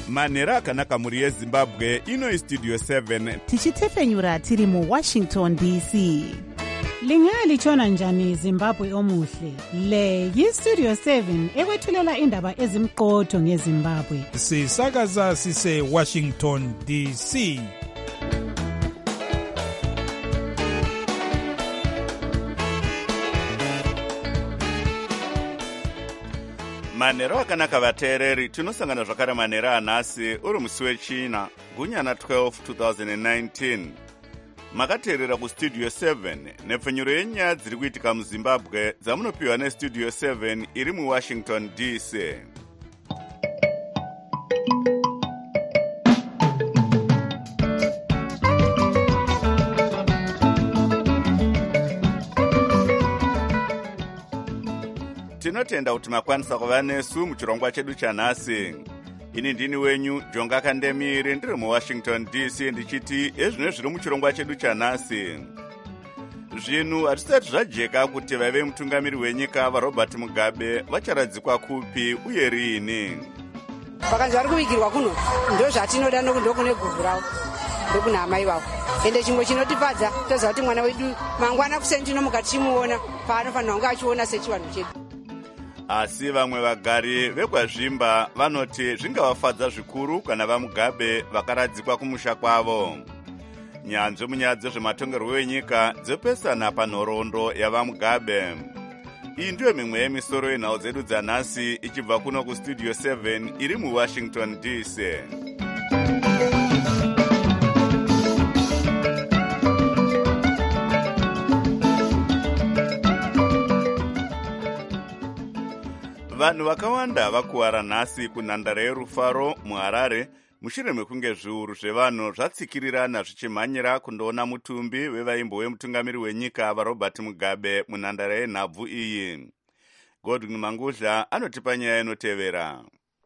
manhero akanaka mhuri yezimbabwe. Ino istudio 7 tichitefenyura tiri muWashington DC. Lingalitshona njani Zimbabwe omuhle? Le yistudio 7 ekwethulela indaba ezimqotho ngeZimbabwe. Sisakaza sise Washington DC. manhero akanaka vateereri, tinosangana zvakare manhero anhasi uri musi wechina gunyana 12 2019. makateerera kustudio 7 nepfenyuro yenyaya dziri kuitika muzimbabwe dzamunopiwa nestudio 7 iri muwashington DC. tinotenda kuti makwanisa kuva nesu muchirongwa chedu chanhasi. Ini ndini wenyu Jonga Kandemire, ndiri muWashington DC, ndichiti ezvino zviri muchirongwa chedu chanhasi. Zvinhu hatisati zvajeka kuti vaive mutungamiri wenyika vaRobert Mugabe vacharadzikwa kupi uye riini. Pakanzi vari kuvigirwa kuno ndo zvatinoda ndokune gubhu ravo ndokuna amai vavo. Ende chimwe chinotifadza toziva kuti mwana wedu mangwana kuseni tinomuka tichimuona paanofanira kunge achiona sechivanhu chedu. Asi vamwe vagari vekwazvimba vanoti zvingavafadza zvikuru kana vaMugabe vakaradzikwa kumusha kwavo. Nyanzvi munyaya dzezvematongerwo enyika dzopesana panhoroondo yavaMugabe. Iyi ndiyo mimwe yemisoro yenhau dzedu dzanhasi ichibva kuno kustudio 7 iri muWashington DC. Vanhu vakawanda vakuwara nhasi kunhandare yerufaro muHarare mushure mekunge zviuru zvevanhu zvatsikirirana zvichimhanyira kundoona mutumbi wevaimbo wemutungamiri wenyika vaRobert Mugabe munhandare yenhabvu iyi. Godwin Mangudla anotipa nyaya inotevera.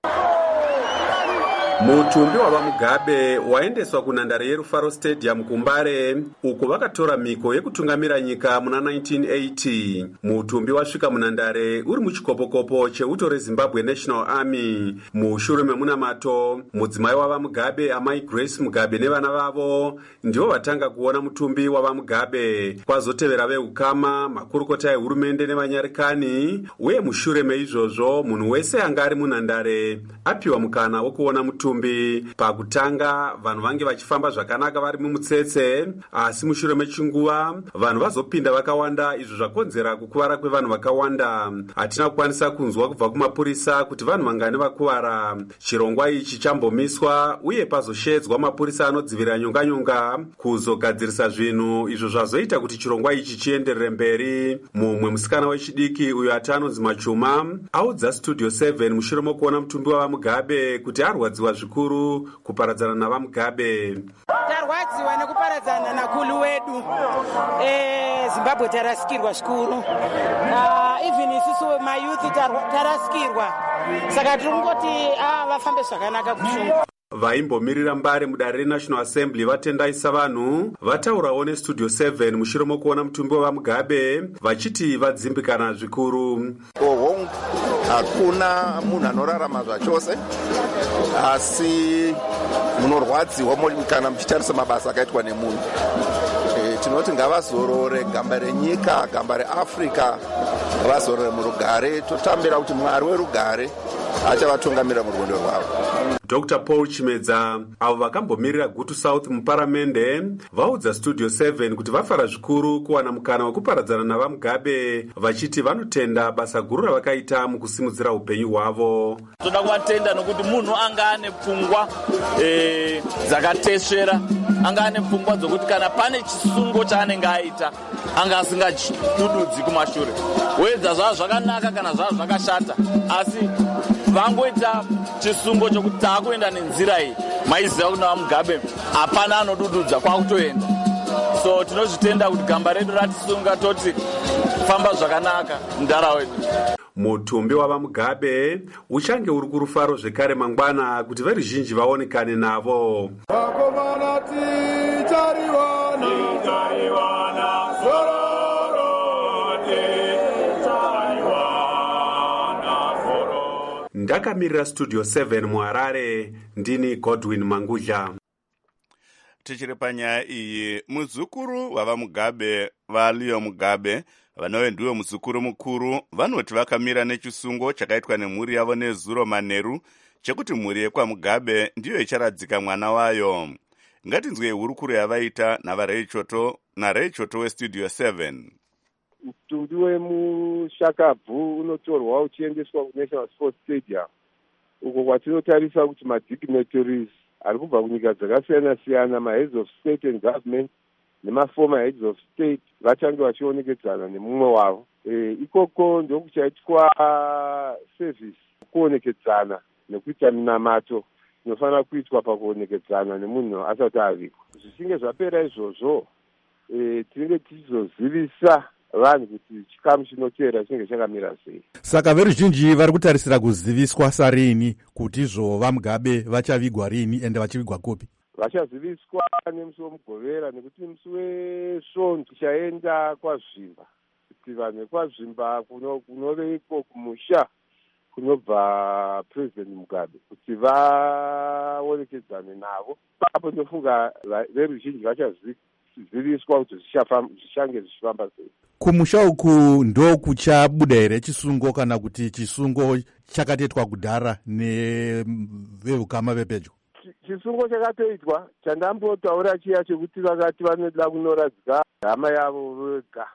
Mutumbi wavaMugabe waendeswa kunhandare yerufaro stadium kuMbare uko vakatora mhiko yekutungamira nyika muna 1980. Mutumbi wasvika munhandare uri muchikopokopo cheuto reZimbabwe National Army. Mushure memunamato, mudzimai wavaMugabe amai Grace Mugabe nevana vavo ndivo vatanga kuona mutumbi wavaMugabe. Kwazotevera veukama, makurukota ehurumende nevanyarikani, uye mushure meizvozvo munhu wese anga ari munhandare apiwa mukana wokuona mutumbi. Pakutanga vanhu vange vachifamba zvakanaka vari mumutsetse, asi mushure mechinguva vanhu vazopinda vakawanda, izvo zvakonzera kukuvara kwevanhu vakawanda. Hatina kukwanisa kunzwa kubva kumapurisa kuti vanhu vangani vakuvara. Chirongwa ichi chambomiswa uye pazoshedzwa mapurisa anodzivira nyonganyonga kuzogadzirisa zvinhu, izvo zvazoita kuti chirongwa ichi chienderere mberi. Mumwe musikana wechidiki uyo atanonzi Machuma audza studio 7 mushure mokuona mutumbi wavaMugabe kuti arwadziwa zvikuru kuparadzana navaMugabe. Tarwadziwa nekuparadzana nakulu wedu. Zimbabwe tarasikirwa zvikuru. Even isusu mayouth tarasikirwa. Saka tirikungoti vafambe zvakanaka kushunga. Vaimbomirira Mbare mudare reNational Assembly vatendaisa vanhu vataurawo nestudio 7 mushure mokuona mutumbi wavaMugabe vachiti vadzimbikana zvikuru. Hakuna munhu anorarama zvachose, asi munorwadziwa kana muchitarisa mabasa akaitwa nemunhu. Tinoti ngavazorore gamba renyika, gamba reAfrica, vazorore murugare. Totambira kuti Mwari werugare achavatungamira murwendo rwavo. Dr. Paul Chimedza, avo vakambomirira Gutu South muparamende, vaudza studio 7 kuti vafara zvikuru kuwana mukana wekuparadzana navaMugabe, vachiti vanotenda basa guru ravakaita mukusimudzira upenyu hwavo. Toda kuvatenda nokuti munhu anga ane pfungwa dzakatesvera, anga ane pfungwa dzokuti kana pane chisungo chaanenge aita anga asingachidududzi kumashure. Wedza zvava zvakanaka kana zvava zvakashata, asi vangoita chisungo chokuti taakuenda nenzira iyi, maiziva kuti vaMugabe hapana anodududza kwakutoenda. So tinozvitenda kuti gamba redu ratisunga toti famba zvakanaka mundara wedu. Mutumbi wavaMugabe uchange uri kurufaro zvekare mangwana kuti veruzhinji vaonekane navo. ndakamirira studio 7 muharare ndini Godwin Mangudla. Tichiri panyaya iyi, muzukuru wavamugabe vaLeo Mugabe vanove ndiwe muzukuru mukuru vanoti vakamira nechisungo chakaitwa nemhuri yavo nezuro manheru chekuti mhuri yekwaMugabe ndiyo icharadzika mwana wayo. Ngatinzwe hurukuro yavaita naRay Choto westudio 7. Mutumbi wemushakabvu unotorwa uchiendeswa kuNational Sports Stadium uko kwatinotarisa kuti madignitaries ari kubva kunyika dzakasiyana-siyana, maheads of state and government nemaformer heads of state vachange vachionekedzana nemumwe wavo. Ikoko ndokuchaitwa service kuonekedzana nekuita minamato inofanira kuitwa pakuonekedzana nemunhu asati avigwa. Zvichinge zvapera izvozvo, tinenge tichizozivisa vanhu kuti chikamu chinotevera chinenge chakamira sei. Saka veruzhinji vari kutarisira kuziviswa sarini kuti izvo vaMugabe vachavigwa rini ende vachivigwa kupi? Vachaziviswa nemusi wemugovera, nekuti musi wesvondo tichaenda kwaZvimba kuti vanhu vekwaZvimba kunove iko kumusha kunobva President Mugabe kuti vaonekedzane navo. Papo ndofunga veruzhinji vachaziviswa kuti zvichange zvichifamba sei. Kumusha uku ndo kuchabuda here chisungo kana kuti chisungo chakatoitwa kudhara nevehukama vepedyo? Chisungo chakatoitwa, chandambotaura chiya chekuti vakati vanoda kunoradzika hama yavo vega.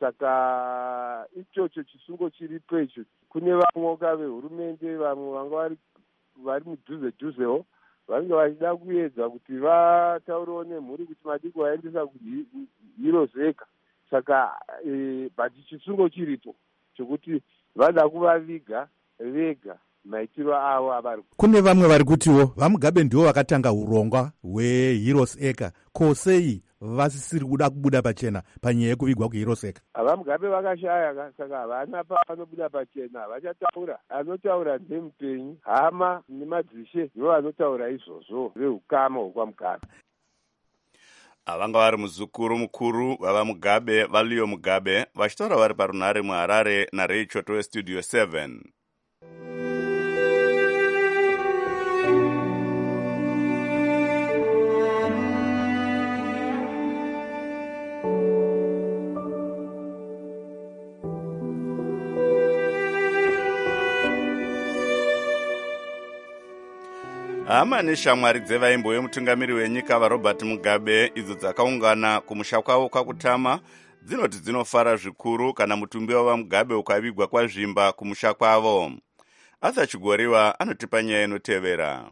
Saka ichocho chisungo chiri pedyo. Kune vamwe vehurumende vamwe vanga vari mudhuze-dhuzewo vanenge vachida kuedza kuti vataurewo nemhuri kuti madiko vaendesa kuhiro zega. Saka bati chisungo chiripo chokuti vada kuvaviga vega maitiro avo avari. Kune vamwe vari kutiwo vaMugabe ndivo vakatanga urongwa hweHeroes Acre. Ko sei vasisiri kuda kubuda pachena panyaya yekuvigwa kuHeroes Acre? VaMugabe vakashaya, saka havana pavanobuda pachena. Vachataura, anotaura ndemupenyu, hama nemadzishe ndivo vanotaura izvozvo, vehukama hwekwaMugabe. Avanga vari muzukuru mukuru wavaMugabe vaLeo Mugabe vachitaura vari parunhare muHarare naRay Choto westudio 7. Hama neshamwari dzevaimbo vemutungamiri wenyika vaRobert Mugabe idzo dzakaungana kumusha kwavo kwakutama dzinoti dzinofara zvikuru kana mutumbi wavaMugabe ukavigwa kwaZvimba kumusha kwavo. Arthur Chigoriwa anotipa nyaya inotevera.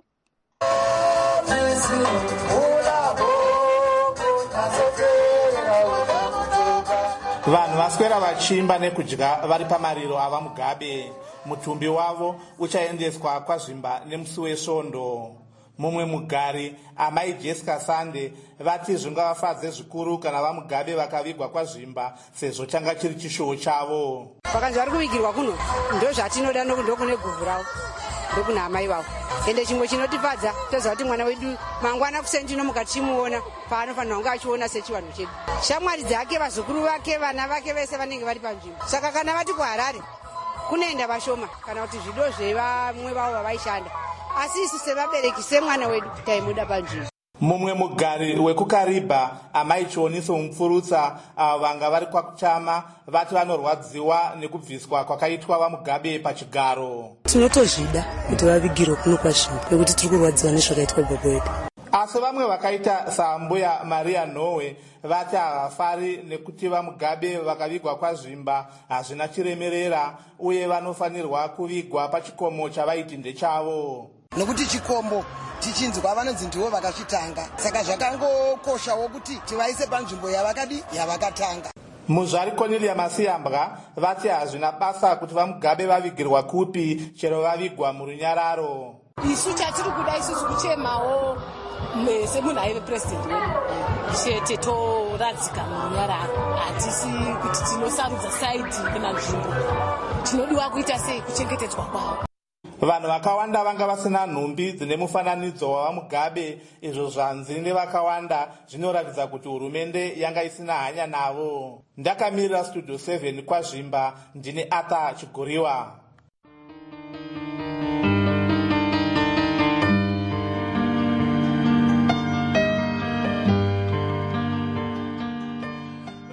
Vanhu vaswera vachimba nekudya vari pamariro avaMugabe. Mutumbi wavo uchaendeswa kwaZvimba nemusi wesvondo. Mumwe mugari, amai Jessica Sande, vati zvingavafadze zvikuru kana vaMugabe vakavigwa kwaZvimba sezvo changa chiri chishuwo chavo. Pakanzi vari kuvigirwa kuno ndozvatinoda ndokune guvhu ravo ndokuna amai vavo. Ende chimwe chinotifadza toziva kuti mwana wedu mangwana kusendinomuka tichimuona paanofanira kunge achiona sechivanhu chedu. Shamwari dzake, vazukuru vake, vana vake vese vanenge vari panzvimbo. Saka kana vati kuHarare kunoenda vashoma kana kuti zvido zvevamwe vavo vavaishanda, asi isu sevabereki semwana wedu taimuda panzvimbo. Mumwe mugari wekuKariba, amai Chioniso Mupfurutsa, avo vanga vari kwakutama vati vanorwadziwa nekubviswa kwakaitwa vaMugabe pachigaro. Tinotozvida kuti vavigirwe kuno kwaZvimba nekuti tiri kurwadziwa nezvakaitwa baba wedu. Asi vamwe vakaita saambuya Maria Nowe vati havafari nekuti vaMugabe vakavigwa kwaZvimba hazvina chiremerera uye vanofanirwa kuvigwa pachikomo chavaiti ndechavo. Nokuti chikombo tichinzwa vanonzi ndivo vakachitanga, saka zvakangokoshawo kuti tivaise panzvimbo yavakatanga. Muzvari Cornelia Masiyambwa vati hazvina basa kuti vaMugabe vavigirwa kupi chero vavigwa murunyararo. Isu chatiri kuda isusu kuchemawo semunhu aive president wedu chete toradzika murunyararo. Hatisi kuti tinosarudza saidi kana nzvimbo. Tinodiwa kuita sei kuchengetedzwa kwavo. Vanhu vakawanda vanga vasina nhumbi dzine mufananidzo wavaMugabe, izvo zvanzi nevakawanda zvinoratidza kuti hurumende yanga isina hanya navo. Ndakamirira studio 7 kwaZvimba, ndine Arthur Chigoriwa.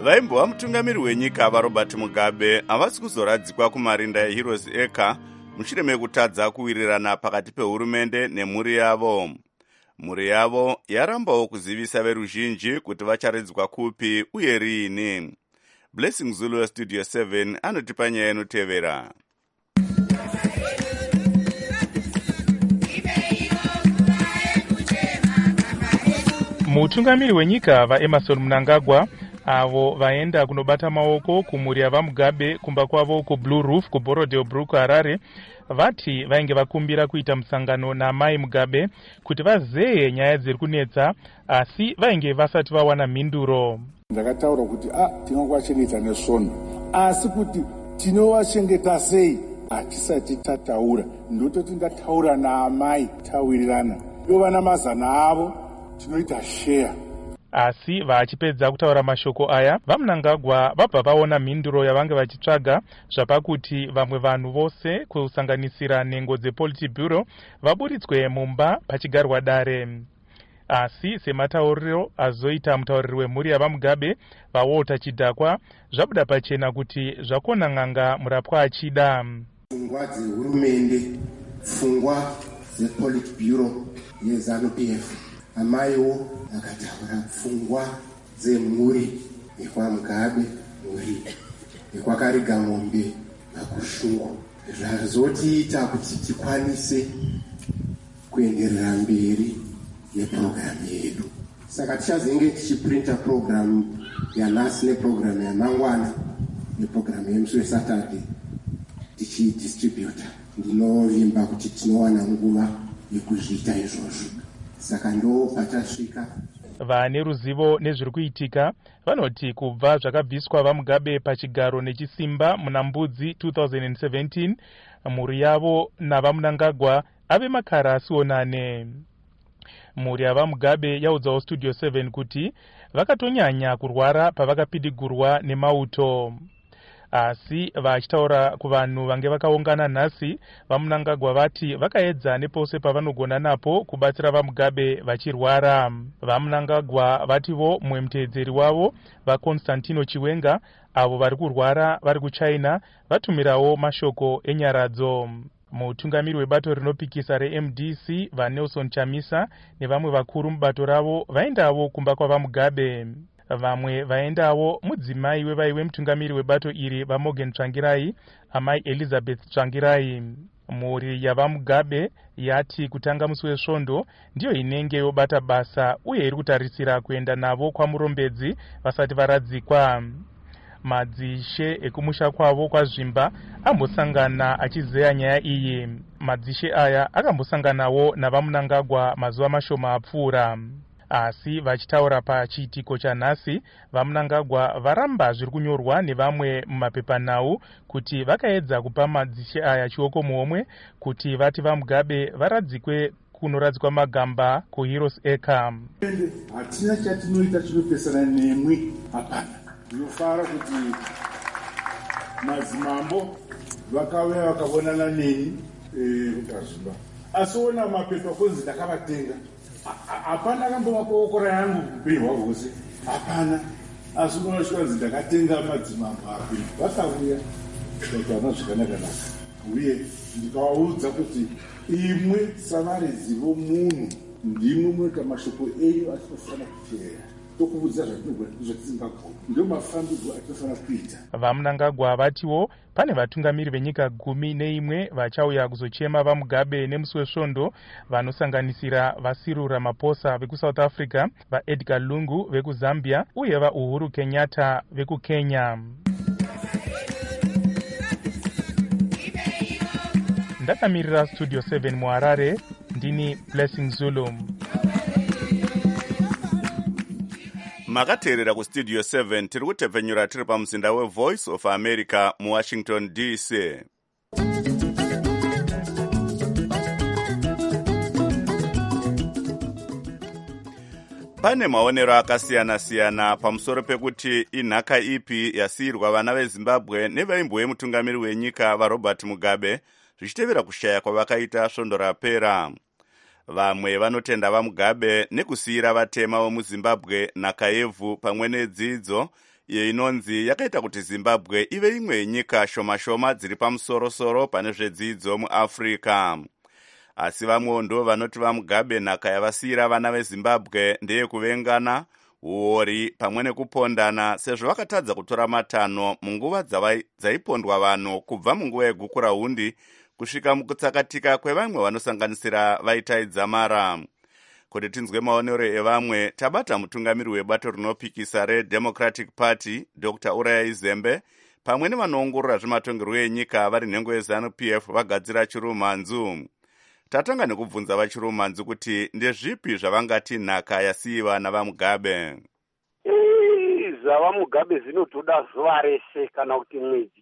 vaimbova mutungamiri wenyika vaRobert Mugabe havasi kuzoradzikwa kumarinda eHeroes Acre mushure mekutadza kuwirirana pakati pehurumende nemhuri yavo. Mhuri yavo yarambawo kuzivisa veruzhinji kuti vacharedzwa kupi uye riini. Blessing Zulu Studio 7 anotipa nyaya inotevera. Mutungamiri wenyika vaEmmerson Mnangagwa avo vaenda kunobata maoko kumhuri yavaMugabe kumba kwavo kuBlue Roof kuBorodeo Harare vati vainge vakumbira kuita musangano naMai Mugabe kuti vazeye nyaya dziri kunetsa, asi vainge vasati vawana mhinduro. Ndakataura kuti tinongwachengeta nesvondo, asi kuti tinovachengeta sei hatisati tataura. Ndototi ndataura naamai tawirirana yovana mazana avo tinoita share. Asi vachipedza kutaura mashoko aya, vaMnangagwa vabva vaona mhinduro yavange vachitsvaga zvapakuti vamwe vanhu vose kusanganisira nhengo dzePolitburo vaburitswe mumba pachigarwa dare. Asi sematauriro azoita mutauriri wemhuri yavaMugabe vaWalter Chidhakwa, zvabuda pachena kuti zvakona n'anga murapwa achida. Pfungwa dzehurumende, pfungwa dzePolitburo yeZANU-PF, amaiwo akataura pfungwa dzemhuri yekwaMugabe, mhuri yekwakariga mombe pakushungu, zvazotiita kuti tikwanise kuenderera mberi nepurogiramu yedu. Saka tichazenge tichiprinta purogiramu yanhasi nepurogiramu yamangwana nepurogiramu yemusi weSaturday tichidistributa. Ndinovimba kuti tinowana nguva yekuzviita izvozvo. Saka ndo patasvika. Vane ruzivo nezviri kuitika vanoti kubva zvakabviswa vaMugabe pachigaro nechisimba muna Mbudzi 2017, mhuri yavo navaMnangagwa ave makara asionane. Mhuri yavaMugabe yaudzawo Studio 7 kuti vakatonyanya kurwara pavakapidigurwa nemauto. Asi vachitaura kuvanhu vange vakaungana nhasi, vaMnangagwa vati vakaedza nepose pavanogona napo kubatsira vaMugabe vachirwara. VaMnangagwa vativo mumwe muteedzeri wavo vaConstantino Chiwenga avo vari kurwara vari kuChina vatumirawo mashoko enyaradzo. Mutungamiri webato rinopikisa reMDC vaNelson Chamisa nevamwe vakuru mubato ravo vaendawo kumba kwavaMugabe. Vamwe vaendawo mudzimai wevaiwe mutungamiri webato iri vaMorgan Tsvangirai, amai Elizabeth Tsvangirai. Mhuri yavaMugabe yati kutanga musi wesvondo ndiyo inenge yobata basa uye iri kutarisira kuenda navo kwamurombedzi vasati varadzikwa. Madzishe ekumusha kwavo kwaZvimba ambosangana achizeya nyaya iyi. Madzishe aya akambosanganawo navaMnangagwa mazuva mashoma apfuura. Asi vachitaura pachiitiko chanhasi, vaMnangagwa varamba zviri kunyorwa nevamwe mumapepanhau kuti vakaedza kupa madzishe aya chioko muhomwe kuti vati vaMugabe varadzikwe kunoradzikwa magamba kuHeroes Acre. Hatina chatinoita chinopesana nemwi, hapana. Ndinofara kuti madzimambo vakauya vakabonana neni kuKazvimba. Asiona mapepa kunzi ndakavatenga. Hapana akambomakookora yangu upenyu hwavo hwose, hapana. Asi unosvika kunzi ndakatenga madzimambo api vakauya kuti hana zvakanaka-naka, uye ndikavaudza kuti imwe savaredzi vomunhu ndimwe munoita mashoko enyu atinofanira kuteera. Tokuudza zvatisingagona, ndio mafambirwo atinofanira kuita. VaMnangagwa vatiwo pane vatungamiri venyika 11 vachauya kuzochema vaMugabe nemusi wesvondo, vanosanganisira vaCyril Ramaphosa vekuSouth Africa, vaEdgar Lungu vekuZambia uye vaUhuru Kenyatta vekuKenya. Ndakamirira Studio 7 muHarare, ndini Blessing Zulu. Makateerera kuStudio 7 tiri kutepfenyura tiri pamuzinda weVoice of America muWashington DC. Pane maonero akasiyana-siyana pamusoro pekuti inhaka ipi yasiyirwa vana veZimbabwe nevaimbove mutungamiri wenyika vaRobert Mugabe zvichitevera kushaya kwavakaita svondo rapera. Vamwe vanotenda vaMugabe nekusiyira vatema vemuZimbabwe nhaka yevhu pamwe nedzidzo iyo inonzi yakaita kuti zimbabwe ive imwe yenyika shoma-shoma dziri pamusoro-soro pane zvedzidzo muafrica. Asi vamwewo ndo vanoti vaMugabe nhaka yavasiyira vana vezimbabwe ndeyekuvengana, uori pamwe nekupondana, sezvo vakatadza kutora matanho munguva dzaipondwa vanhu kubva munguva yegukura hundi kusvika mukutsakatika kwevamwe vanosanganisira vaitaidza mara. Kuti tinzwe maonero evamwe, tabata mutungamiri webato rinopikisa reDemocratic Party Dr. Urayai Zembe pamwe nevanoongorora zvematongerwo enyika vari nhengo yeZANU-PF vagadzira chirumhanzu. Tatanga nekubvunza vachirumhanzu kuti ndezvipi zvavangati nhaka yasiyiwa navaMugabe. ZvaVaMugabe zvinotoda zuva rese kana kuti mwedzi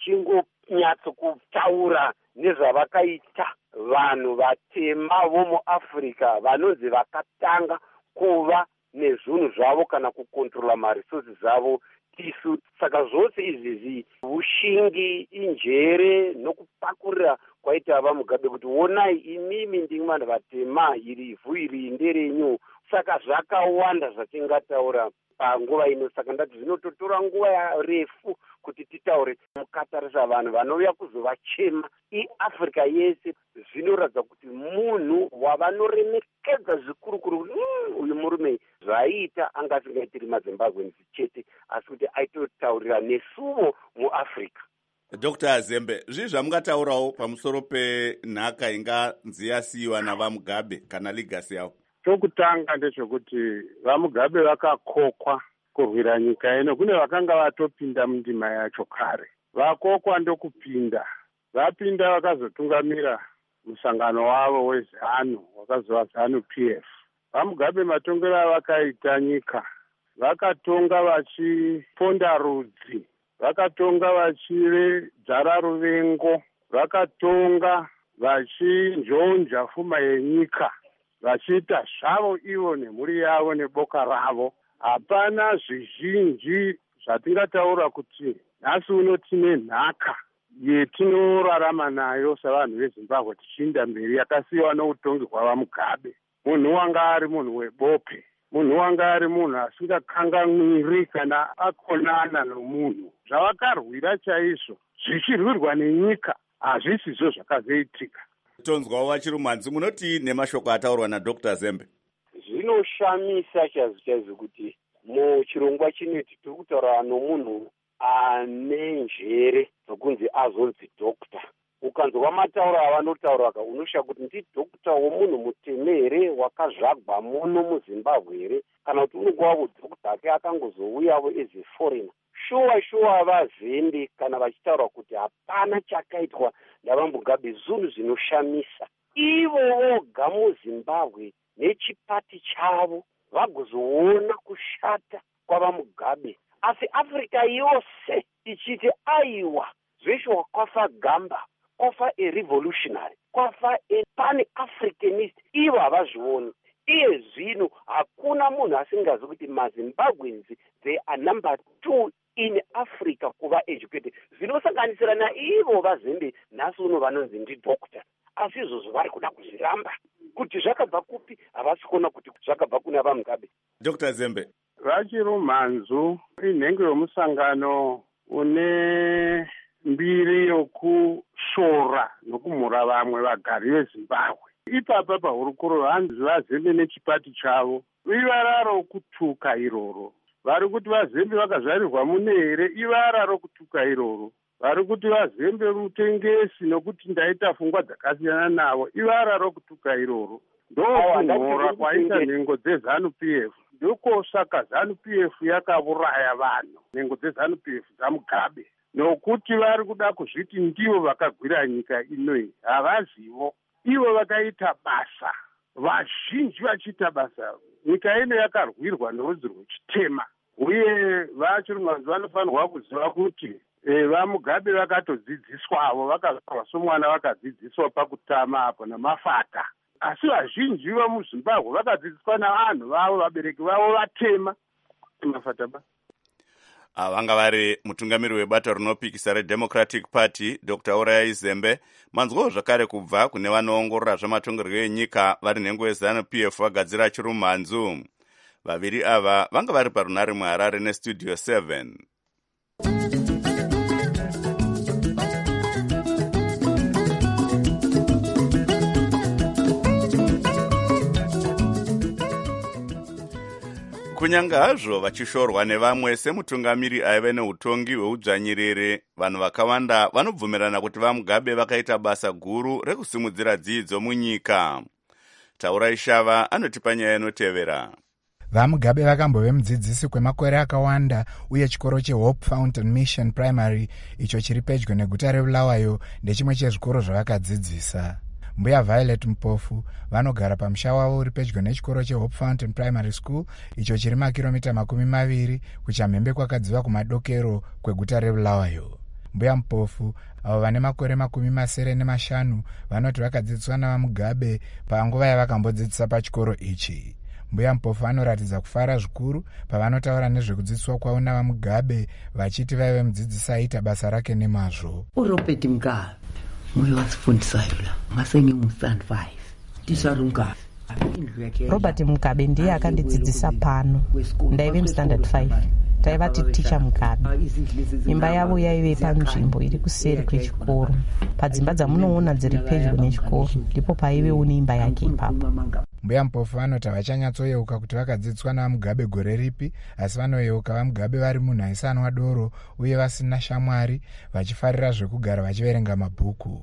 tichingonyatsokutaura nezvavakaita vanhu vatema vomuAfrica vanonzi vakatanga kuva nezvinhu zvavo kana kukontrola marisources avo tisu. Saka zvose izvi ushingi, injere nokupakurira kwaita vaMugabe kuti wonai imimi ndimi vanhu vatema, iri ivhu iri nderenyu. Saka zvakawanda zvatingataura panguva ino. Saka ndati zvinototora nguva refu kuti titaure mukatarisa vanhu vanouya kuzovachema iAfrica yese. Zvinoratidza kuti munhu wavanoremekedza zvikurukuru kuti uyu murume zvaiita anga asingaitiri maZimbabweans chete asi kuti aitotaurira nesuwo muAfrica. Dr. Zembe, zvii zvamungataurawo pamusoro penhaka inganzi yasiyiwa navaMugabe kana ligasi yavo? Chokutanga ndechekuti vaMugabe vakakokwa kurwira nyika ino. Kune vakanga vatopinda mundima yacho kare, vakokwa ndokupinda. Vapinda vakazotungamira musangano wavo weZANU wakazova ZANU-PF. vaMugabe matongero avakaita nyika, vakatonga vachiponda rudzi, vakatonga vachidzara ruvengo, vakatonga vachinjonja pfuma yenyika, vachiita zvavo ivo nemhuri yavo neboka ravo. Hapana zvizhinji zvatingataura kuti nhasi uno tine nhaka yetinorarama nayo savanhu veZimbabwe tichiinda mberi yakasiyiwa noutongi hwavaMugabe. Munhu wanga ari munhu webope, munhu wanga ari munhu asingakanganwiri kana akonana nomunhu. Zvavakarwira chaizvo zvichirwirwa nenyika hazvisizvo zvakazoitika. Tonzwawo vachirumhanzi, munoti nemashoko ataurwa naDr. Zembe? Zvinoshamisa chaizvo kuti muchirongwa chineti tiri kutaura nomunhu ane njere dzokunzi azonzi dokta. Ukanzwa matauro avanotaura unoshaga kuti ndidokta womunhu mutemere wakazvagwa muno muZimbabwe here, kana kuti unogova kudokta ake akangozouyawo as a foreigner. Shuwa vaZembe kana vachitaura kuti hapana chakaitwa navaMugabe zvinhu zvinoshamisa. Ivo voga muZimbabwe nechipati chavo vagozoona kushata kwavaMugabe. Asi Africa yose ichiti aiwa zveshe wakwafa gamba, kwafa a revolutionary, kwafa a pan-Africanist, ivo havazvioni. Iye zvino hakuna munhu asingazi kuti maZimbabweans they are number 2 in Africa kuva educated. Zvinosanganisira naivo vaZembe nhasi uno vanonzi ndidokta. Asi izvozvo vari kuda kuzviramba. Kuti zvakabva kupi havasi kuona kuti zvakabva kuna vaMugabe. Dr. Zembe, vachirumhanzu inhengo yomusangano une mbiri yokushora nokumhura vamwe vagari veZimbabwe. Ipapa pahurukuro vanhu vaZembe nechipati chavo ivara rokutuka iroro. Vari kuti vaZembe vakazvarirwa mune here ivara rokutuka iroro. Vari kuti vaZembe rutengesi nokuti ndaita pfungwa dzakasiyana navo ivara rokutuka iroro. Ndokunhora kwaita nhengo dzeZANU-PF. Ndokosaka ZANU-PF yakauraya vanhu, nhengo dzeZANU-PF dzaMugabe, nokuti vari kuda kuzviti ndivo vakagwira nyika inoyi. Havazivo, ivo vakaita basa, vazhinji vachiita basa. Nyika ino yakarwirwa nerudzi rwechitema, uye vachirumhanzi vanofanirwa kuziva kuti vaMugabe vakatodzidziswavo, vakazvarwa somwana vakadzidziswa pakutama apo namafata. Asi vazhinji vamuZimbabwe vakadzidziswa navanhu vavo, vabereki vavo vatema mafataba. Vanga vari mutungamiri webato rinopikisa reDemocratic Party Dr. Urayai Zembe. Manzwawo zvakare kubva kune vanoongorora zvamatongerwo enyika vari nhengo yeZANU-PF vagadzira chirumhanzu. vaviri ava vanga vari parunare muharare nestudio 7. kunyange hazvo vachishorwa nevamwe semutungamiri aive neutongi hweudzvanyirere, vanhu vakawanda vanobvumirana kuti vaMugabe vakaita basa guru rekusimudzira dzidzo munyika. Taurai Shava anotipa nyaya inotevera. vaMugabe vakambove mudzidzisi kwemakore akawanda uye chikoro cheHope Fountain Mission Primary icho chiri pedyo neguta reBulawayo ndechimwe chezvikoro zvavakadzidzisa. Mbuya Violet Mpofu vanogara pamusha wavo uri pedyo nechikoro cheHope Fountain Primary School icho chiri makiromita 20 kuchamhembe kwakadziva kumadokero kweguta reBulawayo. Mbuya Mpofu avo vane makore 75 vanoti vakadzidziswa navaMugabe panguva yavakambodzidzisa pachikoro ichi. Mbuya Mpofu anoratidza kufara zvikuru pavanotaura nezvekudzidziswa kwavo navaMugabe vachiti vaive mudzidzisi aita basa rake nemazvo. Uropeti Mugabe mwe wasifundisayo la masenge mu-stand 5 tisarunga. Robert Mugabe ndiye akandidzidzisa pano ndaive mu-standard 5. taivati ticha Mugabe. Imba yavo yaive panzvimbo iri kuseri kwechikoro, padzimba dzamunoona dziri pedyo nechikoro ndipo paivewo neimba yake ipapo. Mbuya Mpofu vanoti havachanyatsoyeuka kuti vakadzidziswa navaMugabe gore ripi, asi vanoyeuka vaMugabe vari munhu aisanwa doro uye vasina shamwari, vachifarira zvekugara vachiverenga mabhuku.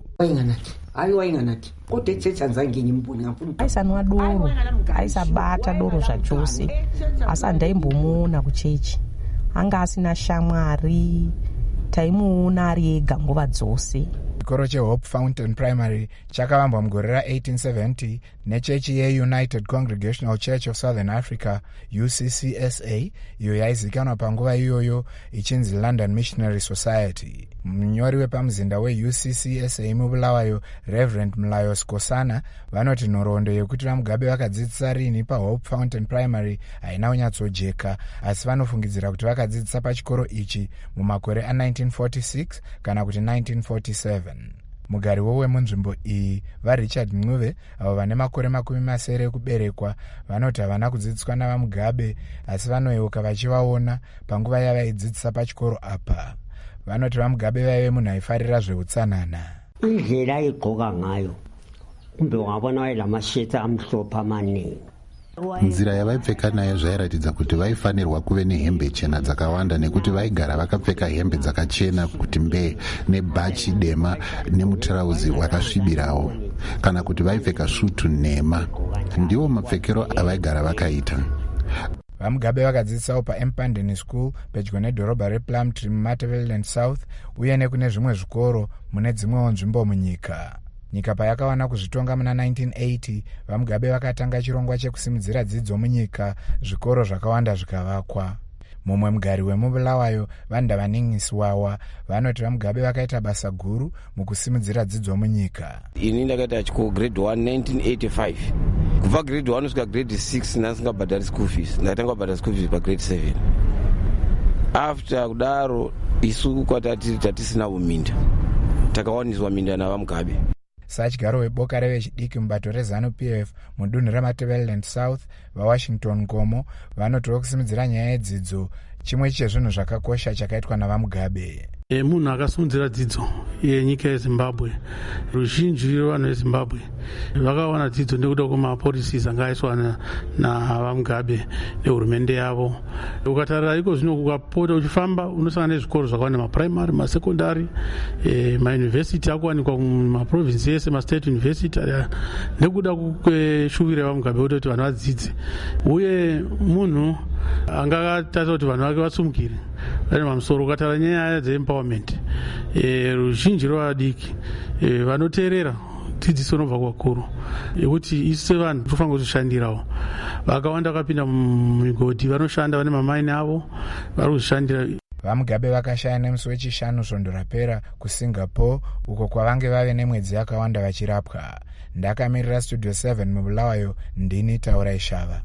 Aisanwa doro, aisabata doro zvachose, asi handaimbomuona kuchechi. Anga asina shamwari, taimuona ari ega nguva dzose. Chikoro cheHope Fountain Primary chakavambwa mugore ra1870 nechechi yeUnited Congregational Church of Southern Africa, UCCSA, iyo yaizikanwa panguva iyoyo ichinzi London Missionary Society. Munyori wepamuzinda weUCCSA muBulawayo, Reverend Mulayo Skosana, vanoti nhoroondo yekuti vaMugabe vakadzidzisa rini paHope Fountain Primary haina kunyatsojeka, asi vanofungidzira kuti vakadzidzisa pachikoro ichi mumakore a1946 kana kuti 1947. Mugariwo wemunzvimbo iyi vaRichard Mnuve avo vane makore 70 ekuberekwa vanoti havana kudzidziswa navaMugabe, asi vanoyeuka vachivaona panguva yavaidzidzisa pachikoro apa. Vanoti vaMugabe vaive munhu aifarira zveutsanana. Indlela aigqoka ngayo kumbe wabona wailamasheti amhlophe amaningi. Nzira yavaipfeka nayo zvairatidza kuti vaifanirwa kuve nehembe chena dzakawanda, nekuti vaigara vakapfeka hembe dzakachena kuti mbee, nebhachi dema nemutirauzi wakasvibirawo, kana kuti vaipfeka svutu nhema. Ndiwo mapfekero avaigara vakaita. vaMugabe vakadzidzisawo paEmpandeni School pedyo nedhorobha rePlumtree muMatabeleland South uye nekune zvimwe zvikoro mune dzimwewo nzvimbo munyika. Nyika payakawana kuzvitonga muna 1980, vaMugabe vakatanga chirongwa chekusimudzira dzidzo munyika, zvikoro zvakawanda zvikavakwa. Mumwe mugari wemuBulawayo, Vandavaningiswawa, vanoti vaMugabe vakaita basa guru mukusimudzira dzidzo munyika. Ini ndakaita chikoro grade 1 1985. Kubva grade 1 kusvika grade 6 ndasingabhadhari school fees. Ndakatanga kubhadhara school fees pagrade 7. After kudaro isu kwatati tatisina uminda. Takawaniswa minda navaMugabe. Sachigaro weboka revechidiki mubato reZANU-PF mudunhu reMatabeleland South, vaWashington Ngomo, vanotiwo kusimudzira nyaya yedzidzo chimwe chezvinhu zvakakosha chakaitwa navaMugabe. Munhu akasimudzira dzidzo yenyika yeZimbabwe. Ruzhinji rwevanhu veZimbabwe vakawana dzidzo nekuda kwemapolicies anga aiswa navaMugabe nehurumende yavo. Ukatarira iko zvino ukapota uchifamba unosangana nezvikoro zvakawanda, maprimary, masekondari, mayunivhesiti akuwanikwa mumaprovinsi ese, mastate university, nekuda kweshuviro yevaMugabe kuti vanhu vadzidze. Uye munhu angatarisa kuti vanhu vake vasumukire vane mamusoro. Ukatarira nyaya dzeempowerment, ruzhinji rwavadiki vanoteerera dzidziso inobva kuvakuru yekuti isu sevanhu tofanira kuzvishandirawo. Vakawanda vakapinda mumigodhi vanoshanda, vane mamaini avo vari kuzvishandira. vaMugabe vakashaya nemusi wechishanu svondo rapera kuSingapore, uko kwavange vave nemwedzi yakawanda vachirapwa. Ndakamirira Studio 7 muBulawayo, ndini Taurai Shava.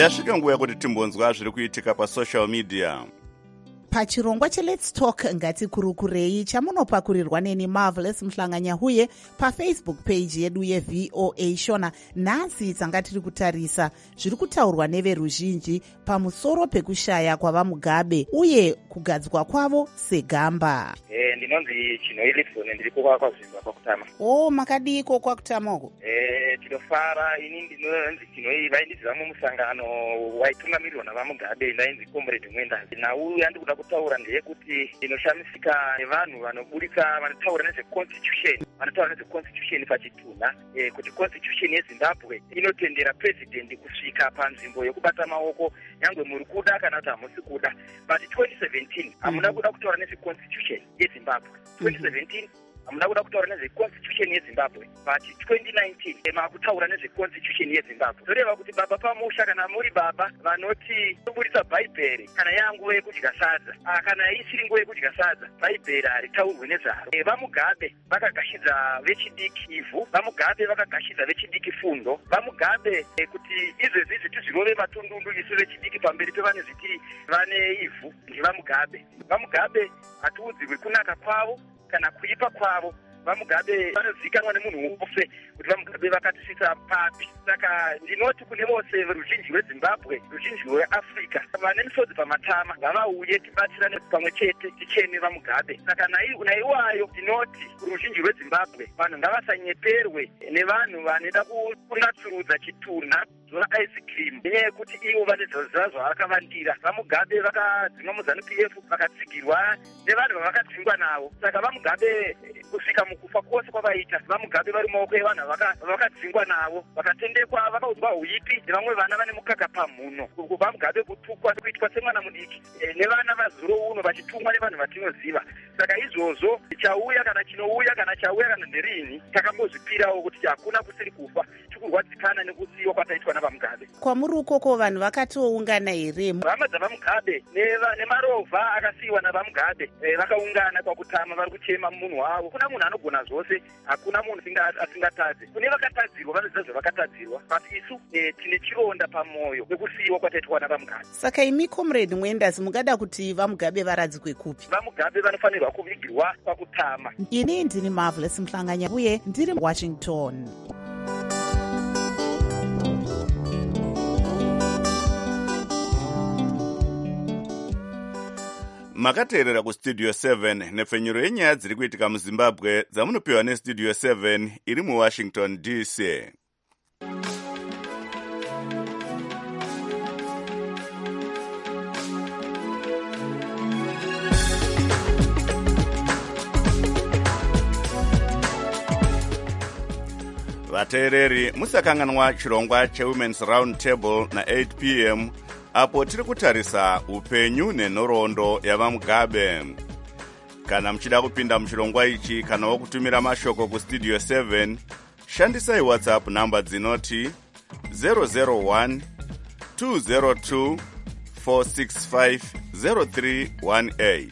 yasvika nguva yekuti timbonzwa zviri kuitika pasocial media. Pachirongwa cheLet's Talk ngatikurukurei chamunopakurirwa neni Marvelous Mhlanganya huye paFacebook page yedu yeVOA Shona. Nhasi tanga tiri kutarisa zviri kutaurwa neveruzhinji pamusoro pekushaya kwavaMugabe uye kugadzwa kwavo segamba. Ndinonzi Chinoilipson ndiri kwaZimba kwakutama. Makadiko kwakutamako? Tinofara ini ndinonzi Chinoi vaindizva mumusangano waitungamirirwa navaMugabe ndainzi Comrade Mwendazi. Nauyu andikuda kutaura ndeyekuti inoshamisika nevanhu vanoburitsa vanotaura nezveconstitution. Vanotaura nezveconstitution pachitunha kuti constitution yeZimbabwe inotendera president kusvika panzvimbo yekubata maoko nyangwe muri kuda kana kuti hamusi kuda. But 2017 hamuna kuda kutaura nezveconstitution yeZimbabwe. 2017 hamuna kuda kutaura nezveconstitution yeZimbabwe. But 2019 makutaura nezveconstitution yeZimbabwe. Zoreva kuti baba pamusha kana muri baba vanoti kuburitsa bhaibheri kana yanguva yekudya sadza kana isiri nguva yekudya sadza bhaibheri haritaurwi nezvaro. VaMugabe vakagashidza vechidiki ivhu, VaMugabe vakagashidza vechidiki fundo, VaMugabe kuti izvezvi tizvirove matundundu isu vechidiki pamberi pevane zviti vane ivhu ndiVaMugabe. VaMugabe hatiudzirwi kunaka kwavo kana kuipa kwavo. VaMugabe vanozivikanwa nemunhu wose kuti VaMugabe vakatisvitsa papi. Saka ndinoti kune vose ruzhinji rweZimbabwe, ruzhinji rweAfrica, vane misodzi pamatama ngavauye tibatsirane pamwe chete ticheme VaMugabe. Saka naiwayo ndinoti ruzhinji rweZimbabwe vanhu ngavasanyeperwe nevanhu vanoda kunatsurudza chitunha zona ice cream nenyaya yekuti ivo vane zvavakavandira. VaMugabe vakadzimwa muZANU-PF vakatsigirwa nevanhu vavakadzingwa navo. Saka VaMugabe kusvika mukufa kwose kwavaita, VaMugabe vari mumaoko evanhu vakadzingwa navo, vakatendekwa, vakaudzwa huipi nevamwe vana vane mukaka pamhuno. VaMugabe kutukwa kuitwa semwana mudiki nevana vazuro uno vachitumwa nevanhu vatinoziva. Saka izvozvo chauya kana chinouya kana chauya kana nderini takambozvipirawo kuti hakuna kusiri kufa, chikurwadzikana nekusiyiwa kwataitwa navaMugabe. Kwamuri ukoko vanhu vakatoungana here? Hama dzavaMugabe nemarovha akasiyiwa navaMugabe vakaungana kwakutama vari kuchema munhu wavo. Kuna munhu anogona zvose, hakuna munhu asingatadzi. Kune vakatadzirwa vanoziva zvavakatadzirwa, asi isu tine chironda pamwoyo nekusiyiwa kwataitwa navaMugabe. Saka imi Comrade Mwendazi mungada kuti vaMugabe varadzikwe kupi? VaMugabe vanofanirwa kuvigirwa kwakutama. Ini ndini Marvelous Mhlanganya uye ndiri Washington. Makateerera kustudio 7 nepfenyuro yenyaya dziri kuitika muZimbabwe dzamunopiwa nestudio 7 iri muWashington DC. Vateereri, musakanganwa chirongwa cheWomen's Round Table na8 p.m. apo tiri kutarisa upenyu nenhoroondo yavaMugabe. Kana muchida kupinda muchirongwa ichi kana wokutumira mashoko kustudio 7, shandisai WhatsApp namba dzinoti 001 202 465 0318.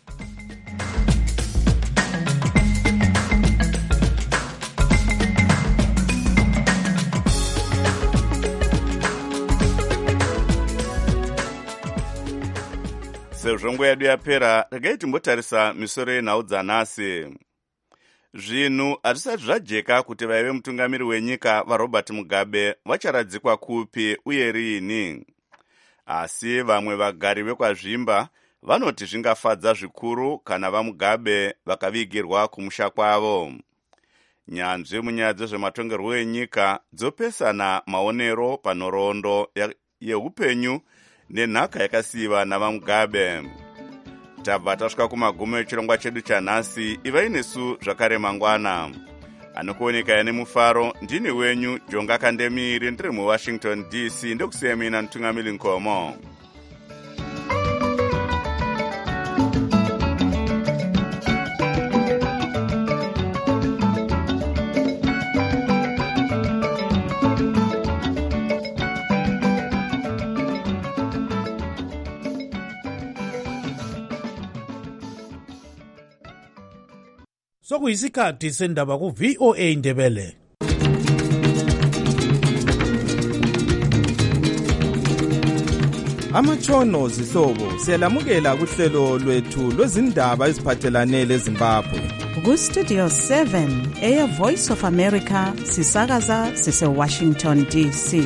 Sezvo nguva yedu yapera, regai timbotarisa misoro yenhau dzanhasi. Zvinhu hazvisati zvajeka kuti vaive mutungamiri wenyika vaRobert Mugabe vacharadzikwa kupi uye riini. Asi vamwe vagari vekwazvimba vanoti zvingafadza zvikuru kana vaMugabe vakavigirwa kumusha kwavo. Nyanzvi munyaya dzezvematongerwo enyika dzopesana maonero panhoroondo yeupenyu nenhaka yakasiyiwa navaMugabe. Tabva tasvika kumagumo echirongwa chedu chanhasi. Ivai nesu zvakare mangwana. Anokuoneka nemufaro ndini wenyu Jonga Kandemiri, ndiri muWashington DC, ndokusiyai namutungamiri Nkomo. Sokuyisikhathi sendaba ku-VOA Indebele. amatshono zihlobo siyalamukela kuhlelo lwethu lwezindaba eziphathelane leZimbabwe. Ku-Studio 7 Air Voice of America sisakaza sise-Washington DC.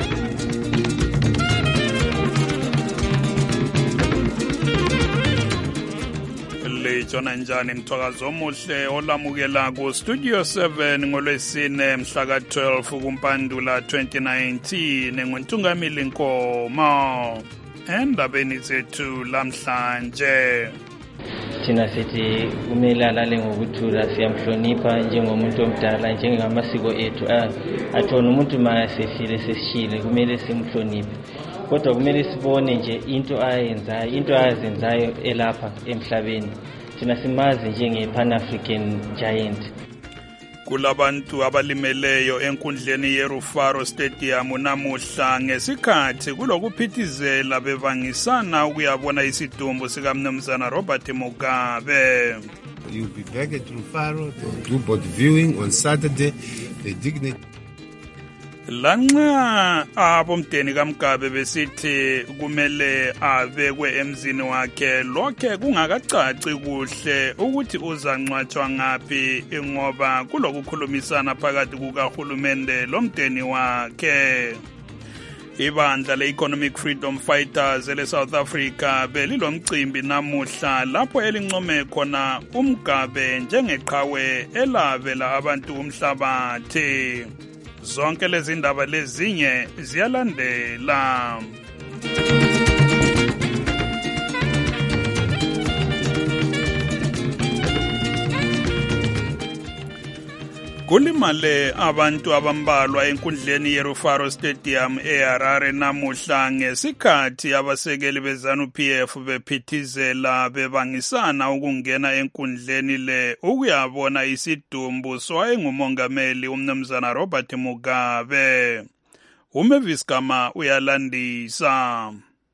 Jona njani mthwakazo omuhle olamukela ku Studio 7 ngolwesine mhla ka-12 kuMpandula 2019 nguNtungamili Nkomo. Endabeni zethu lamhlanje thina sithi kumele alale ngokuthula, siyamhlonipha njengomuntu omdala, njengamasiko ethu athona umuntu masefile sesishile kumele simhloniphe, kodwa kumele sibone nje into ayenzayo elapha emhlabeni. Thina simazi njenge-Pan-African Giant. Kulabantu abalimeleyo enkundleni yeRufaro Stadium namuhla ngesikhathi kulokuphithizela bevangisana ukuyabona isidumbu sikamnumzana Robert Mugabe. You'll be back at Rufaro to do board viewing on Saturday. The dignity lanxa abomdeni kaMgabe besithi kumele abekwe emzini wakhe, lokhe kungakacaci kuhle ukuthi uzancwatshwa ngaphi ngoba kulokukhulumisana phakathi kukahulumende lomdeni wakhe. Ibandla le-Economic Freedom Fighters ele-South Africa belilomcimbi namuhla lapho elincome khona uMgabe njengeqhawe elavela abantu umhlabathi. Zonke lezi ndaba lezinye ziyalandela. Kulimale abantu abambalwa enkundleni yeRufaro Stadium eHarare namuhla ngesikhathi abasekeli beZANU-PF bephithizela bebangisana ukungena enkundleni le ukuyabona isidumbu sowayengumongameli umnumzana Robert Mugabe. Umavis Gama uyalandisa.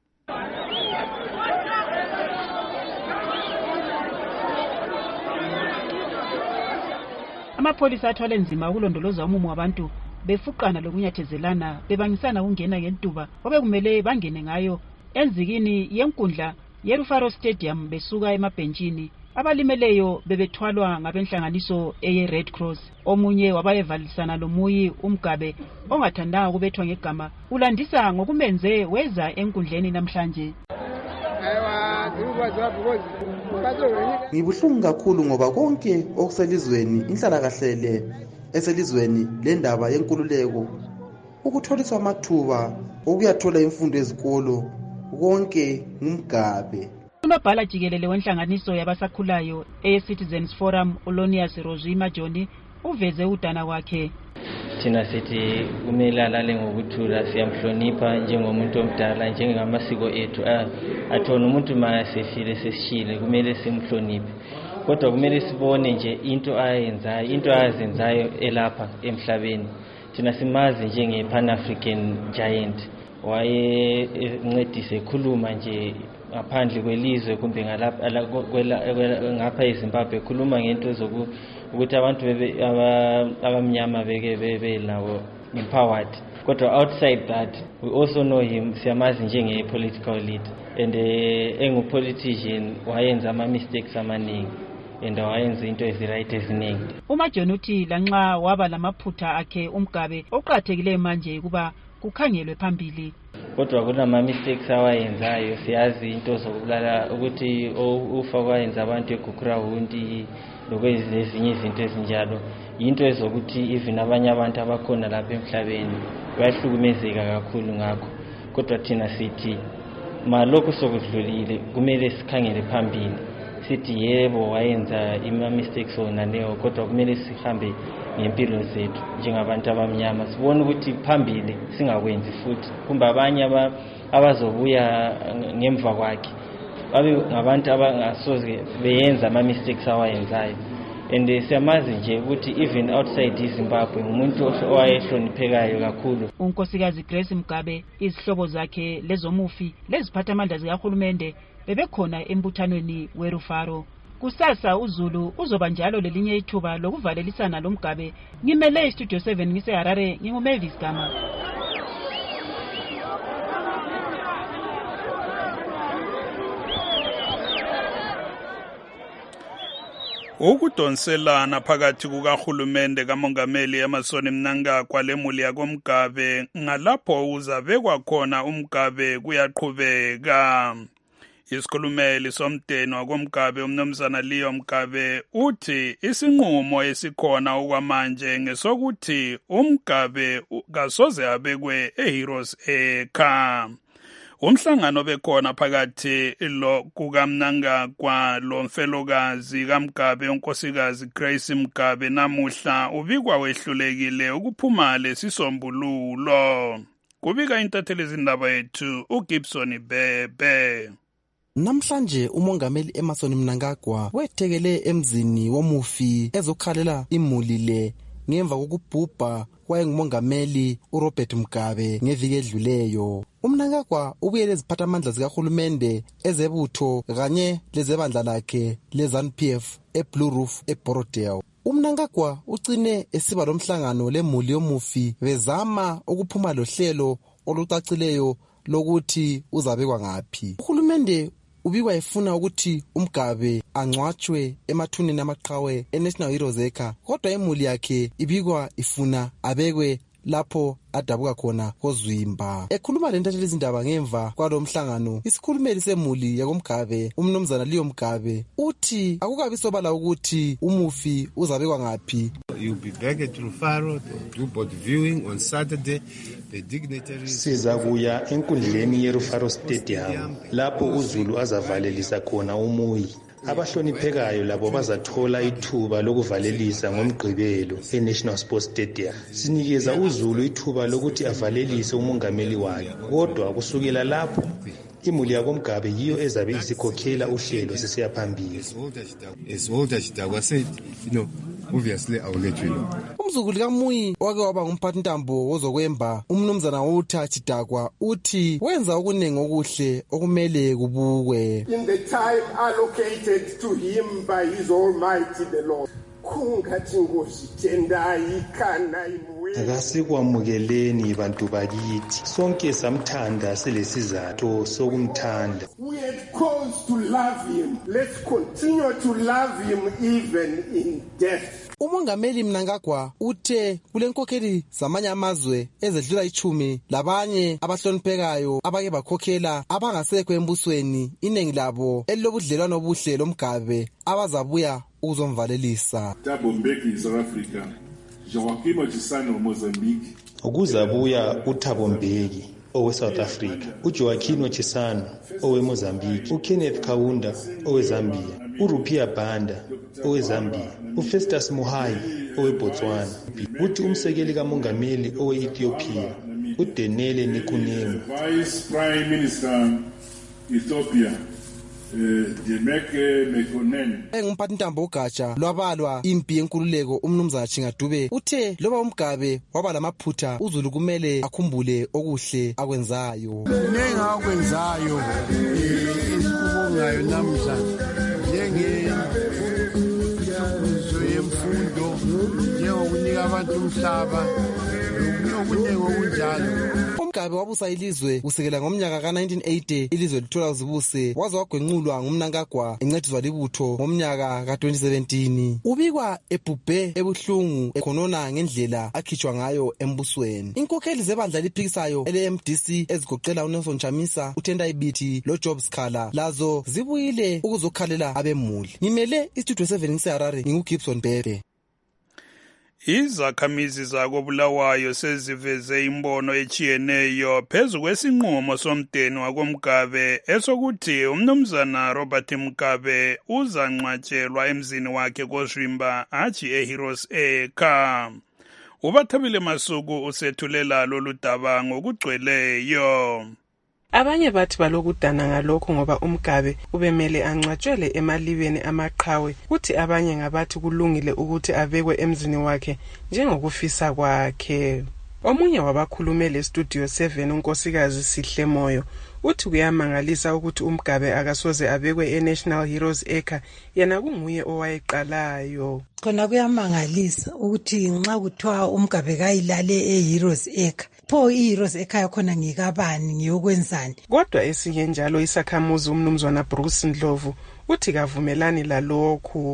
Amapholisa athwala nzima ukulondoloza umumo wabantu befuqana lokunyathezelana bebangisana ukungena ngentuba obekumele bangene ngayo enzikini yenkundla yeRufaro Stadium besuka emabhentshini. Abalimeleyo bebethwalwa ngabenhlanganiso eye-Red Cross. Omunye wabayevalisana lomuyi uMgabe ongathandanga ukubethwa ngegama ulandisa ngokumenze weza enkundleni namhlanje. Ngibuhlungu kakhulu ngoba konke okuselizweni, inhlalakahle eselizweni lendaba yenkululeko, ukutholiswa amathuba okuyathola imfundo ezikolo, konke ngumgabe. Unobhala jikelele wenhlanganiso yabasakhulayo eCitizens Forum uLonias Rozima Joni uveze udana wakhe. Thina sithi kumele alale ngokuthula, siyamhlonipha njengomuntu omdala, njengamasiko ethu athona umuntu masefile sesishile kumele simhloniphe, kodwa kumele sibone nje into ayenzayo elapha emhlabeni. Thina simazi njenge-Pan-African Giant, wayencedise ekhuluma nje ngaphandle kwelizwe kumbe ngapha eZimbabwe, ekhuluma ngento ukuthi abantu abamnyama bebe lawo empowered. Kodwa outside that we also know him, siyamazi njenge-political leader, and engu-politician wayenza ama-mistakes amaningi and wayenza into eziright eziningi. UMajoni uthi lanxa waba lamaphutha akhe uMgabe oqathekileyo manje kuba kukhangelwe phambili. Kodwa kunama-mistakes awayenzayo, siyazi into zokubulala ukuthi ufa kwayenza abantu eGukurawundi lokwezinye izinto ezinjalo, into ezokuthi even abanye abantu abakhona lapha emhlabeni bayahlukumezeka kakhulu ngakho. Kodwa thina sithi malokhu sokudlulile kumele sikhangele phambili, sithi yebo wayenza ima-mistakes wona leyo, kodwa kumele sihambe ngempilo zethu njengabantu abamnyama, sibone ukuthi phambili singakwenzi futhi kumbe abanye abazobuya ngemva kwakhe babe ngabantu abangasoze beyenza ama-mistakes awayenzayo. And siyamazi nje ukuthi even outside iZimbabwe umuntu owayehloniphekayo kakhulu. Unkosikazi Grace Mugabe, izihlobo zakhe lezomufi leziphathamandla zikahulumende bebekhona embuthanweni weRufaro. Kusasa uZulu uzoba njalo lelinye ithuba lokuvalelisana loMgabe. Ngimele iStudio 7 ngiseHarare, nginguMavis Gama. Ukudonselana phakathi kukahulumende kamongameli Emmerson Mnangagwa lemuli yakoMgabe ngalapho uzabekwa khona uMgabe kuyaqhubeka. Isikhulumeli somdeni wakoMgabe umnumzana Leo Mgabe uthi isinqumo esikhona okwamanje ngesokuthi uMgabe kasoze abekwe eHeroes Acre. Umhlangano bekhona phakathi lo kukaMnangagwa lo mfelokazi kaMgabe unkosikazi Grace Mgabe namuhla ubikwa wehlulekile ukuphuma lesisombululo. Kubika intatheli izindaba yethu uGibson Bebe. Namhlanje umongameli Emmerson Mnangagwa wethekele emzini womufi ezokhalela imuli le ngemva kokubhubha kwayengumongameli uRobert Mugabe ngeviki edluleyo. UMnangagwa ubuye leziphathamandla zikahulumende ezebutho kanye lezebandla lakhe leZANU-PF eBlue Roof eBorodale. UMnangagwa ucine esiba lomhlangano lemuli yomufi bezama ukuphuma lohlelo olucacileyo lokuthi uzabekwa ngaphi. Uhulumende ubikwa efuna ukuthi uMgabe angcwatshwe emathuneni amaqhawe eNational Heroes Acre, kodwa imuli yakhe ibikwa ifuna abekwe lapho adabuka khona koZwimba. Ekhuluma lentatheli izindaba ngemva kwalomhlangano, isikhulumeli semuli yakoMgabe umnumzana Leo Mgabe uthi akukabi sobala ukuthi umufi uzabekwa ngaphi. You'll be back at Rufaro to do board viewing on Saturday. The dignitaries sizakuya enkundleni yeRufaro Stadium lapho uZulu azavalelisa khona umuyi. Abahloniphekayo labo bazathola ithuba lokuvalelisa ngomgqibelo eNational Sports Stadium. Sinikeza uZulu ithuba lokuthi avalelise umongameli wakhe, kodwa kusukela lapho imuli yakoMgabe yiyo ezabe isikhokhela uhlelo sesiya phambili. As old as Chidagwa said, obviously I will let you know. Umzukulu kaMuyi wake waba ngumphathintambo wozokwemba umnumzana uTha Chidagwa uthi wenza okunengi okuhle okumele kubukwe. In the time allocated to him by his almighty the Lord. Akasikwamukeleni bantu bakithi, sonke samthanda selesizathu sokumthanda. We had cause to love him. Let's continue to love him even in death. Umongameli Mnangagwa uthe kulenkokheli zamanye amazwe ezedlula 10 labanye abahloniphekayo abake bakhokhela abangasekho embusweni, iningi labo elilobudlelwano obuhle loMgabe abazabuya ukuzomvalelisa. Thabo Mbeki South Africa, Joaquim Chisano Mozambique. Ukuzabuya uThabo Mbeki oweSouth Africa, uJoaquim Chisano oweMozambique, uKenneth Kaunda oweZambia, uRupia Banda oweZambia, uFestus Muhai oweBotswana, uthi umsekeli kamongameli oweEthiopia uDenele Nikunemu, Vice Prime Minister Ethiopia Demeke Mekonnen. Engumphathintambo ugatsha lwabalwa impi yenkululeko umnumzana Chingadube uthe loba uMgabe waba lamaphutha uZulu kumele akhumbule okuhle akwenzayo. Nenga akwenzayo esikubongayo namhla yemfundo njengokunika abantu umhlaba nokunye okunjalo. uMgabe wabusa ilizwe kusekela ngomnyaka ka1980 ilizwe lithola uzibuse waze wagwenqulwa nguMnangagwa encediswa libutho ngomnyaka ka2017. Ubikwa ebhubhe ebuhlungu ekhonona ngendlela akhitshwa ngayo embusweni. Inkokheli zebandla liphikisayo eleMDC ezigoqela uNelson Chamisa, uTendai Biti loJob Skhala lazo zibuyile ukuzokhalela abemuli. Ngimele istudio 7 ngiseHarare nginguGibson Bebe. Izakhamizi zakoBulawayo seziveze imbono echiyeneyo phezu kwesinqumo somdeni wakoMgabe esokuthi umnumzana Robert Mugabe uzangcwatshelwa emzini wakhe koZwimba hatshi eHeroes Acre. Ubathabile Masuku usethulela lolu daba ngokugcweleyo. Abanye bathi balokudana ngalokho ngoba uMgabe ubemele angcwatshwele emalibeni amaqhawe, kuthi abanye ngabathi kulungile ukuthi abekwe emzini wakhe njengokufisa kwakhe. Omunye wabakhulumele eStudio 7 unkosikazi Sihle Moyo uthi kuyamangalisa ukuthi uMgabe akasoze abekwe eNational Heroes Acre, yena kunguye owayeqalayo. Khona kuyamangalisa ukuthi nxa kuthiwa uMgabe kayilale eHeroes Acre, pho iHeroes Acre yakhona ngikabani ngiyokwenzani? Kodwa esinye njalo isakhamuzi umnumzwana Bruce Ndlovu uthi kavumelani lalokhu.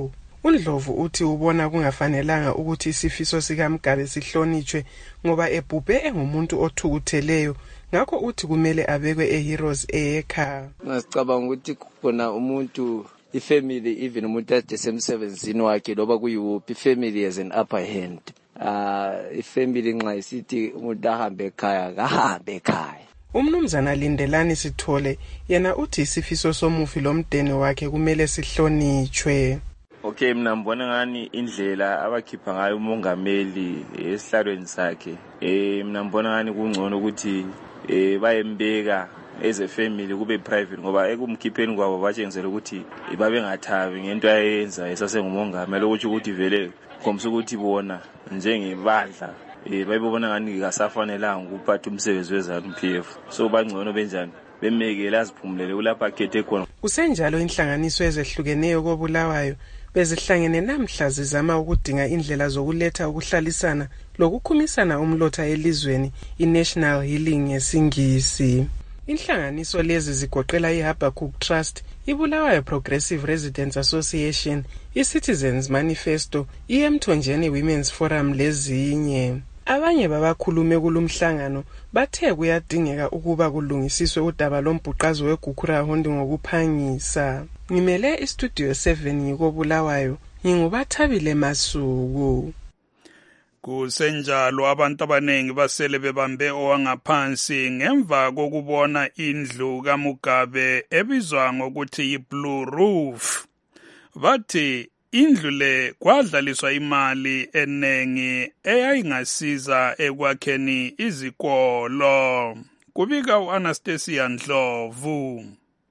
uNdlovu uthi ubona kungafanelanga ukuthi isifiso sikaMgabe sihlonitshwe ngoba ebhubhe engumuntu othukutheleyo, ngakho uthi kumele abekwe eHeroes Acre. Ngasicabanga ukuthi khona umuntu ifamily even umuntu ade semsebenzini wakhe loba kuyiwuphi ifamily has an upper hand. Ifamily nxa isithi umuntu ahambe ekhaya kahambe ekhaya. Umnumzana Lindelani Sithole yena uthi isifiso somufi lomdeni wakhe kumele sihlonitshwe. Okay, mina ngibona ngani indlela abakhipha ngayo umongameli esihlalweni sakhe. Mina ngibona ngani kungcono ukuthi bayembeka as a family kube private ngoba ekumkhipheni kwabo batshengizela ukuthi babengathabi ngento ayenza esasengumongameli ukuthi vele komsa ukuthi bona njengebandla bayibona ngani kasafanelanga ukuphatha umsebenzi weZANU-PF. So bangcono benjani bemekela aziphumulele kulapha akhethe khona. Kusenjalo inhlanganiso ezehlukeneyo koBulawayo bezihlangene namhla zizama ukudinga indlela zokuletha ukuhlalisana lokukhumisana umlotha elizweni iNational Healing ngesingisi. Inhlanganiso lezi zigoqela iHabakkuk Trust, iBulawayo Progressive Residents Association, iCitizens Manifesto, iMthonjeni Women's Forum lezinye. Abanye babakhulume kulumhlangano bathe kuyadingeka ukuba kulungisiswe udaba lombhuqazo weGukurahundi ngokuphangisa. Ngimele istudio 7 ngikoBulawayo, nginguBathabile Masuku. Kusenjalo abantu abanengi basele bebambe owangaphansi ngemva kokubona indlu kaMugabe ebizwa ngokuthi yiBlue Roof. Bathi indlu le kwadlaliswa imali enengi eyayingasiza ekwakheni izikolo. Kubika uAnastasia Ndlovu.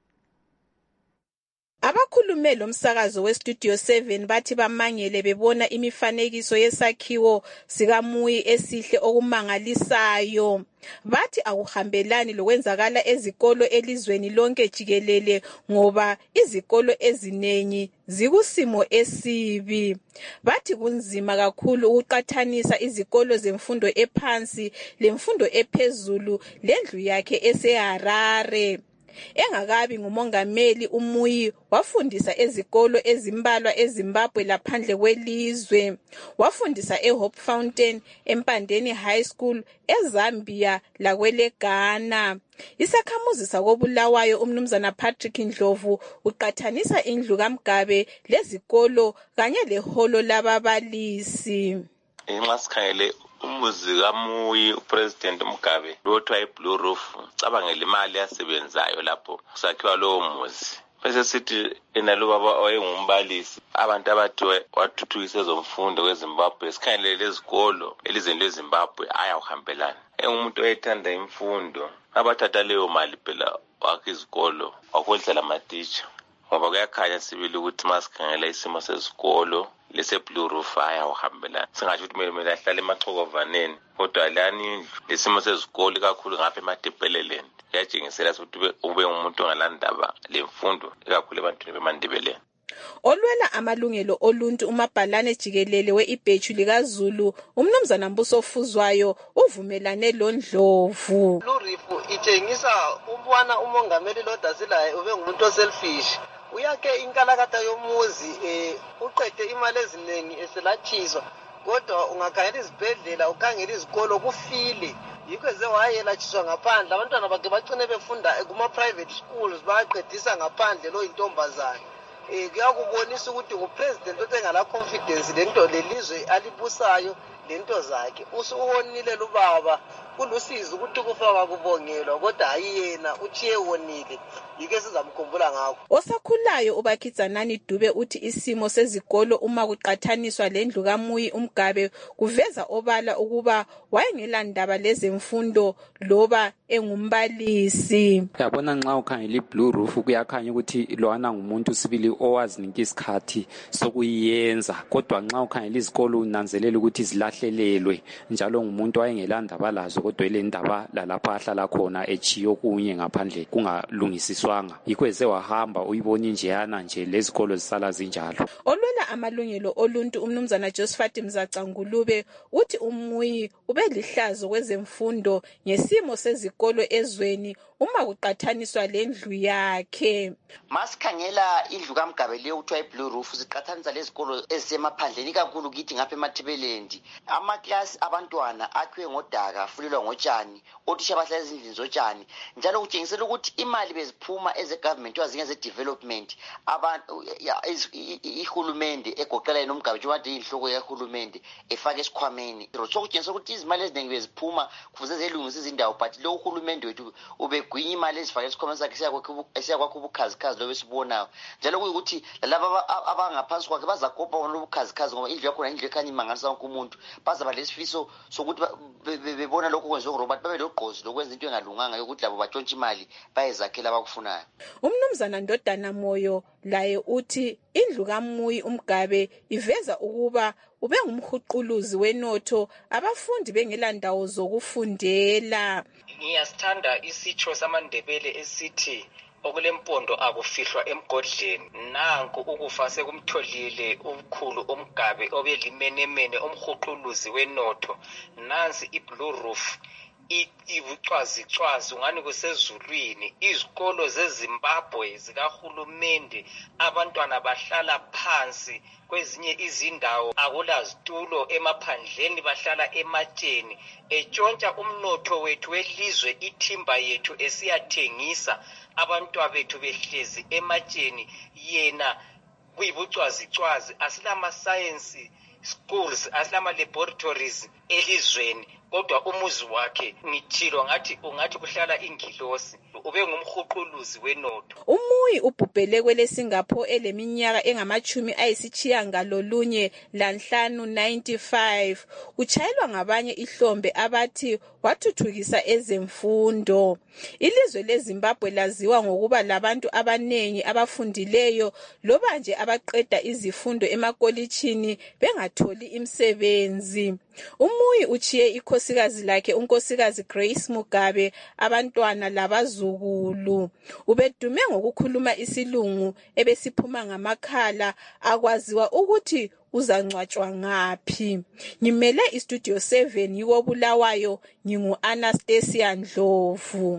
Abakhulume lo msakazo weStudio 7 bathi bamangele bebona imifanekiso yesakhiwo sikaMuyi esihle okumangalisayo. Bathi akuhambelani lokwenzakala ezikolo elizweni lonke jikelele ngoba izikolo ezinengi zikusimo esibi. Bathi kunzima kakhulu ukuqathanisa izikolo zemfundo ephansi lemfundo ephezulu lendlu yakhe eseHarare. Engakabi ngumongameli uMuyi wafundisa ezikolo ezimbalwa eZimbabwe laphandle kwelizwe. Wafundisa eHope Fountain, eMpandeni High School, eZambia lakweleGhana. Isakhamuzi sakoBulawayo umnumzana Patrick Ndlovu uqathanisa indlu kaMgabe lezikolo kanye leholo lababalisi. Nxa sikhangele umuzi kaMuyi uPresident Mugabe lothiwa iBlue Roof, cabangela imali yasebenzayo lapho kusakhiwa lowo muzi. Bese sithi enalo baba oyengumbalisi abantu abathi wathuthukisa ezomfundo kweZimbabwe, sikhangele lezikolo elizweni leZimbabwe ayawuhambelana. Engumuntu oyethanda imfundo abathatha leyo mali phela wakhe izikolo wakhohlisa lamatitsha ngoba kuyakhanya sibili ukuthi masikhangela isimo sezikolo leseBlue Roof ayawuhambelana. Singatsho ukuthi kumele ahlale emachokovaneni kodwa lani indlu lesimo sezikolo kakhulu ngapha emadebheleleni yatshengisela ukuthi ube ngumuntu ongalandaba lemfundo kakhulu ebantwini bemandebeleni. Olwela amalungelo oluntu umabhalane jikelele weIbheju likaZulu umnumzana Mbuso Fuzwayo uvumelane loNdlovu. Blue Roof itshengisa ubona umongameli loDasilaye ube ngumuntu oselfish. Uyakhe inkalakatha yomuzi uqede imali eziningi eselathiswa kodwa ungakhangela izibhedlela ukhangela izikolo kufile. Yikho zewayelatshiswa ngaphandle abantwana bakhe bacine befunda kuma private schools bayaqedisa ngaphandle lo intombazana. Kuyakubonisa ukuthi ngupresident otengala confidence lento lelizwe alibusayo lento zakhe. Usuwonile lubaba kulusizi ukuthi kufa kubongelwa kodwa ayiyena uchiye wonile. Yike sizamkhumbula ngakho. Osakhulayo uBakhidzanani Dube uthi isimo sezikolo uma kuqathaniswa lendlu kaMuyi uMgabe kuveza obala ukuba wayengelandaba lezemfundo loba engumbalisi. Yabona nxa ukhangela iBlue Roof kuyakhanya ukuthi lowana ngumuntu sibili owazinika isikhathi sokuyenza kodwa nxa ukhangela izikolo unanzelela ukuthi alahlelelwe njalo ngumuntu wayengelandaba lazo kodwa elendaba lalapho ahlala khona echiyo kunye ngaphandle kungalungisiswanga yikho eze wahamba uyibona injeyana nje lezikolo zisala zinjalo. Olwela amalungelo oluntu umnumzana Josephat Mzacangulube uthi umuyi ube lihlazo kwezemfundo ngesimo sezikolo ezweni uma kuqathaniswa lendlu yakhe. Masikhangela indlu kaMgabe leyo kuthiwa iBlue Roof ziqathanisa lezikolo ezisemaphandleni kakhulu kithi ngapha eMathebelendi. Amaklasi abantwana akhiwe ngodaka afulelwa ngotshani, othisha bahlala ezindlini zotshani, njalo kutshengisela ukuthi imali beziphuma eze-government wazinge ze-development abantu ihulumende egoqela noMgabe njengoba inhloko yahulumende efaka esikhwameni. So kutshengisela ukuthi izimali eziningi beziphuma kufuze zelungise izindawo but lo uhulumende wethu ubegwinya imali ezifaka esikhwameni sakhe esiyakwakho ubukhazikhazi lobe sibonayo, njalo kuyukuthi laba abangaphansi kwakhe bazakopa wona ubukhazikhazi ngoba indlu yakhona indlu ekhanya imangalisa wonke umuntu. Bazaba lesifiso sokuthi bebona lokho kwenziwa nguRobert babe logqozi lokwenza into engalunganga yokuthi labo batshontshe imali bayezakhela abakufunayo. Umnumzana Ndodana Moyo laye uthi indlu kaMuyi uMgabe iveza ukuba ube ngumhuquluzi wenotho abafundi bengelandawo zokufundela. Ngiyasithanda isitsho samaNdebele esithi okulempondo akufihlwa emgodleni. Nanku ukufa sekumtholile ubukhulu uMgabe obelimenemene umhuquluzi wenotho. Nansi iBlue Roof ibucwazicwazi ungani kusezulwini. Izikolo zeZimbabwe zikahulumende abantwana bahlala phansi, kwezinye izindawo akula zitulo, emaphandleni bahlala ematsheni, etshontsha umnotho wethu welizwe, ithimba yethu esiyathengisa, abantwana bethu behlezi ematsheni. Yena kuyibucwazicwazi, asilama science schools, asilama laboratories elizweni, kodwa umuzi wakhe ngithilo ungathi kuhlala ingilosi. Ube ngumhuquluzi wenotho. Umuyi ubhubhele kwele Singapore eleminyaka engamachumi lanhlanu 95. Uchayelwa ngabanye ihlombe abathi wathuthukisa ezemfundo. Ilizwe leZimbabwe laziwa ngokuba labantu abanengi abafundileyo loba nje abaqeda izifundo emakolitshini bengatholi imisebenzi. Umuyi uchiye ikhosikazi lakhe unkosikazi Grace Mugabe, abantwana labazukulu. Ubedume ngokukhuluma isilungu ebesiphuma ngamakhala, akwaziwa ukuthi uzangcwatshwa ngaphi. Ngimele iStudio 7 yiwo Bulawayo, ngingu Anastasia Ndlovu.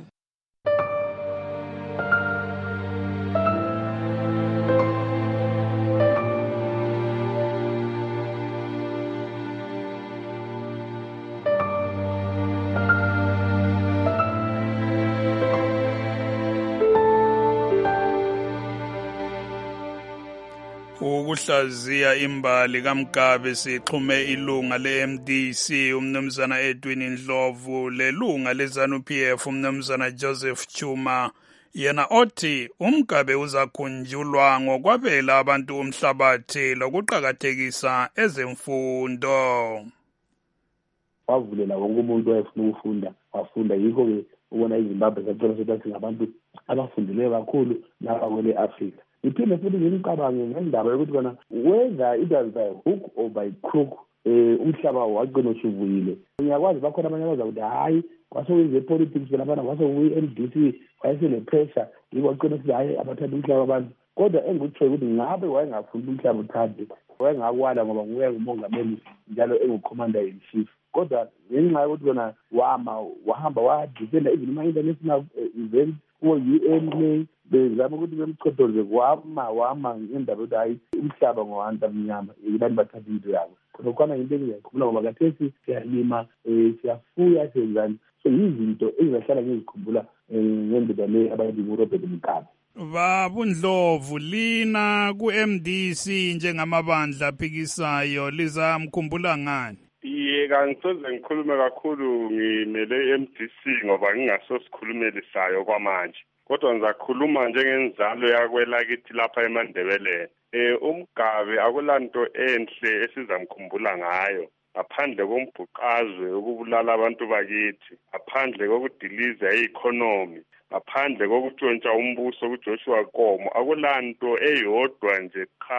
Ukuhlaziya imbali kaMgabe sixhume ilunga leMDC umnumzana Edwin Ndlovu lelunga leZANU-PF umnumzana Joseph Chuma, yena othi uMgabe uzakhunjulwa ngokwabela abantu umhlabathi lokuqakathekisa ezemfundo. Wavulela wonke umuntu wayefuna ukufunda wafunda, yikho-ke ubona iZimbabwe zathola sokuthi ngabantu abafundileyo kakhulu lapha kwele Afrika. Iphinde futhi ngimcabange ngendaba yokuthi kona whether it was by hook or by crook umhlaba wagcina usuvuyile. Ngiyakwazi bakhona abanye abazakuthi hayi kwasekwenze politics phela abana kwasekuyi-MDC wayesele pressure yiko wagcina sithi hayi abathatha umhlaba abantu. Kodwa engikutshoyo ukuthi ngabe wayengafuni umhlaba uthathe, wayengakwala ngoba nguye ngumongameli njalo engucommander in chief. Kodwa ngenxa yokuthi kona wahamba wadifenda even ama-international events ko-UN bezama ukuthi bemchothoze wama ngendaba yokuthi hayi umhlaba ngowabantu abamnyama abantu bathatha into yabo. Khona into engiyakhumbula ngoba khathesi siyalima, siyafuya, senzani. So yizinto engizahlala ngizikhumbula ngendaba le abayithi nguRobert Mugabe. Babundlovu, lina ku-MDC njengamabandla aphikisayo lizamkhumbula ngani? Kangisoze ngikhulume kakhulu ngimele MDC ngoba ngingasosikhulumeli sayo kwamanje, kodwa ngizakhuluma njengenzalo yakwelakithi lapha eMandebeleni. uMgabe akulanto enhle esizamkhumbula ngayo ngaphandle kombhuqazwe ukubulala abantu bakithi, ngaphandle kokudiliza i-economy, ngaphandle kokutshontsha umbuso kuJoshua Nkomo. Akulanto eyodwa nje cha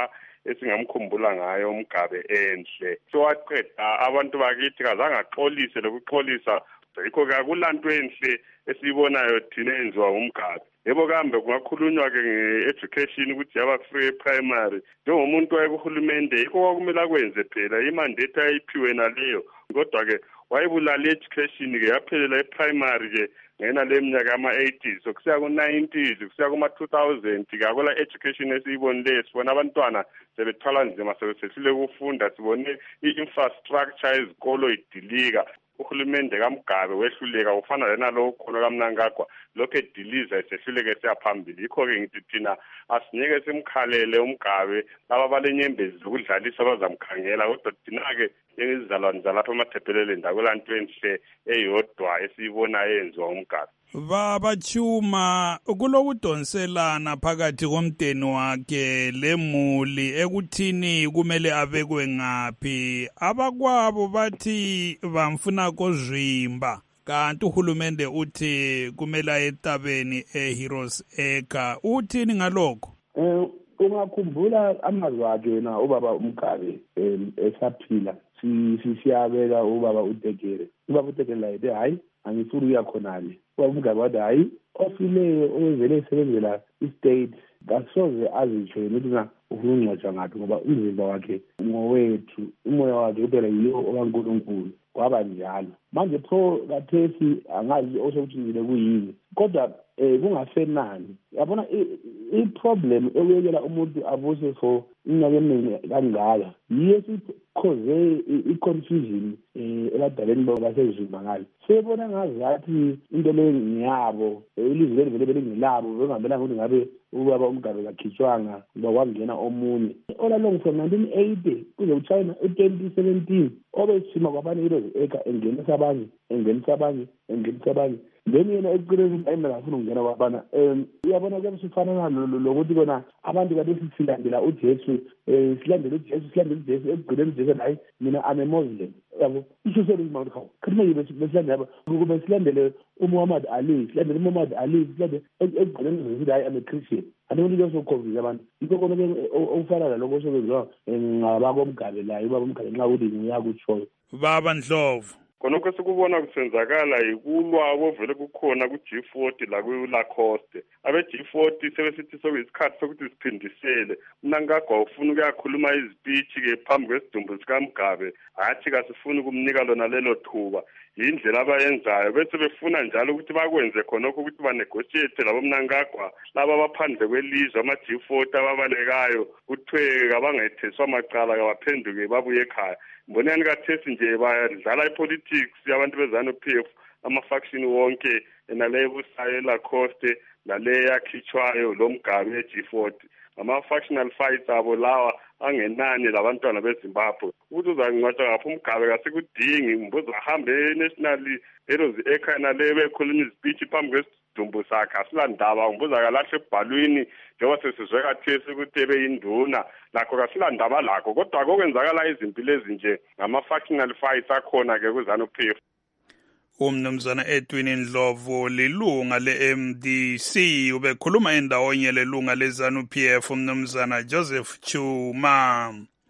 esingamkhumbula ngayo uMgabe enhle. So waqeda abantu bakithi kazange axolise lokuxolisa, yikho kakulanto enhle esibonayo thina enziwa uMgabe. Yebo kambe kungakhulunywa ke nge-education ukuthi yaba free primary. Njengomuntu wayekuhulumende yikho kwakumele akwenze phela imandate ayiphiwe naleyo. Kodwa ke wayebulala education ke yaphelela e-primary ke ngena leminyaka ama-80s so kusiya ku-90s kusiya kuma-2000 ke akola education esiyibonile sibona abantwana sebethwala nzima sebesehlule ukufunda sibone i-infrastructure ezikolo idilika. Uhulumende kaMgabe wehluleka ufana lena lo khona kaMnangagwa lokho ediliza esehluleke siyaphambili. Yikho-ke ngithi thina asinyeke simkhalele uMgabe laba balenyembezi zokudlalisa bazamkhangela kodwa thina-ke njengezizalwane zalapha emathebheleleni ndakulanto enhle eyodwa esiyibona yenziwa uMgabe. Baba Chuma, kulokudonselana phakathi komdeni wakhe lemuli ekuthini kumele abekwe ngaphi. Abakwabo bathi bamfuna kozwimba kanti uhulumende uthi kumele ayetabeni eHeroes Acre. Uthini ngalokho? Ungakhumbula amazwi akhe na ubaba uMgabe esaphila siyabeka ubaba uTekere. Ubaba uTekere la yethe hayi angifuni uyakhonale. Ubaba uMgabe wathi hayi ofileyo owenzele esebenzela istate kasoze azitsho ukuthi na ufuna ungcwatshwa ngaphi ngoba umzimba wakhe ngowethu umoya wakhe uphela yiyo okaNkulunkulu. Kwaba njalo manje pho kathesi angazi osokuthile kuyini kodwa kungasenani yabona i-problem ekuyekela umuntu abuse for iminyaka eminingi kangaka yiyo sikhoze i-confusion ebadaleni basezimba ngalo sebona ngazathi into leyo ngiyabo ilizwe vele belingelabo bengamelanga ukuthi ngabe ubaba uMgabe kakhitshwanga ngoba kwangena omunye olalong from 1980 kuze kuChina 2017 obesima kwabanye Heroes Acre engenisa abanye then yena ekugcineni ayingafuna ukungena kwabana uyabona ke sifana lokuthi kona abantu kade silandela uJesu silandela uJesu ekugcineni uJesu hayi mina ame Muslim yabo isho selizimanga khawo kathi manje besilandela kube silandele uMuhammad Ali silandele ekugcineni sithi hayi ame Christian anonke ke sokhombiza abantu yikho kona ke ufana laloko sobenziwa ngabakomgabe la ubaba uMgabe nxa ukuthi ngiyakutshoyo Baba Ndlovu. Konke sikubona kusenzakala yikulwa obuvele kukhona ku-G40 la ku-Lacoste. Abe-G40 sebesithi sokuyisikhathi sokuthi siphindisele. Mnangagwa ufuna ukuyakhuluma izipitshi-ke phambi kwesidumbu sikaMgabe. Hathi kasifuni ukumnika lona lelo thuba. Yindlela abayenzayo bese befuna njalo ukuthi bakwenze khonokho ukuthi banegotiate labo Mnangagwa laba baphandle kwelizwe ama-G40 ababalekayo kuthiwe kabangetheswa amacala kabaphenduke babuye ekhaya. Mbonani kathesi nje badlala ipolitics yabantu beZANU-PF ama-faction wonke naleyo busayo eLacoste naleyo yakhitshwayo lo Mgabe e-G40 ama-factional fights abo lawa angenani labantwana beZimbabwe ukuthi uzangcwatshwa ngapha uMgabe kasekudingi mbuza ahambe e-National Heroes Acre naleyo bekhuluma izipitshi phambi kwesidumbu sakhe asilandaba ngibuza kalahle ebhalwini njengoba sesizwe kathesi ukuthi ebeyinduna lakho kasilandaba lakho kodwa kokwenzakala izimpilo ezinje ngama-factional fights akhona-ke kuZANU-PF. Umnumzana Edwin Ndlovu lilunga le-MDC ubekhuluma endawonye lelunga le-ZANU-PF umnumzana Joseph Chuma.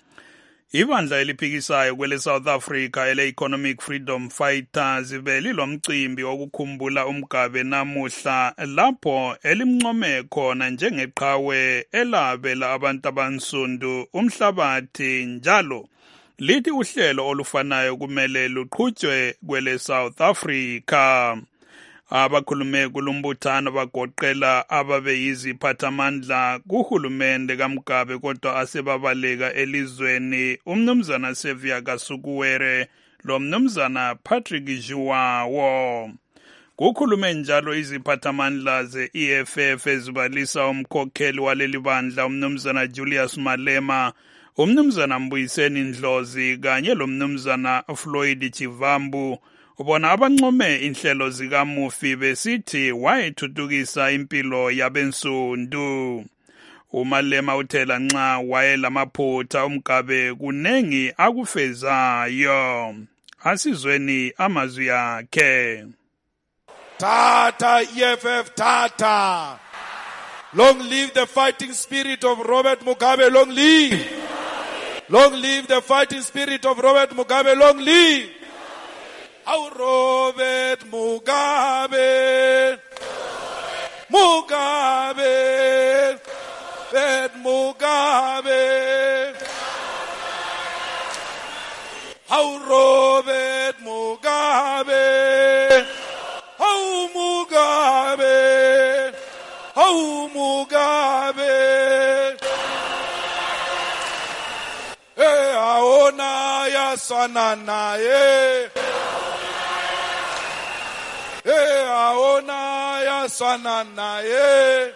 Ibandla eliphikisayo kwele South Africa ele-Economic Freedom Fighters belilo mcimbi wokukhumbula uMgabe namuhla lapho elimncome khona njengeqhawe elabela abantu abansundu umhlabathi njalo lithi uhlelo olufanayo kumele luqhutshwe kwele South Africa. Abakhulume kulumbuthano bagoqela ababeyiziphathamandla kuhulumende kaMgabe kodwa asebabaleka elizweni umnumzana Sevia Kasukuwere lo mnumzana Patrick Jiwawo. Kukhulume njalo iziphathamandla ze-EFF ezibalisa umkhokheli waleli bandla umnumzana Julius Malema, umnumzana Mbuyiseni Ndlozi kanye lo mnumzana Floyd Chivambu. Ubona abancome inhlelo zikaMufi besithi wayethuthukisa impilo yabensundu. uMalema uthela nxa wayelamaphutha uMgabe kunengi akufezayo. Asizweni amazwi akhe. Tata EFF Tata. Long live the fighting spirit of Robert Mugabe, long live. Long live the fighting spirit of Robert Mugabe. Long live. How Robert Mugabe. Mugabe. Robert Mugabe. How Robert Mugabe. How Mugabe. How Mugabe. Aona ya sanana ye. Aona ya sanana ye.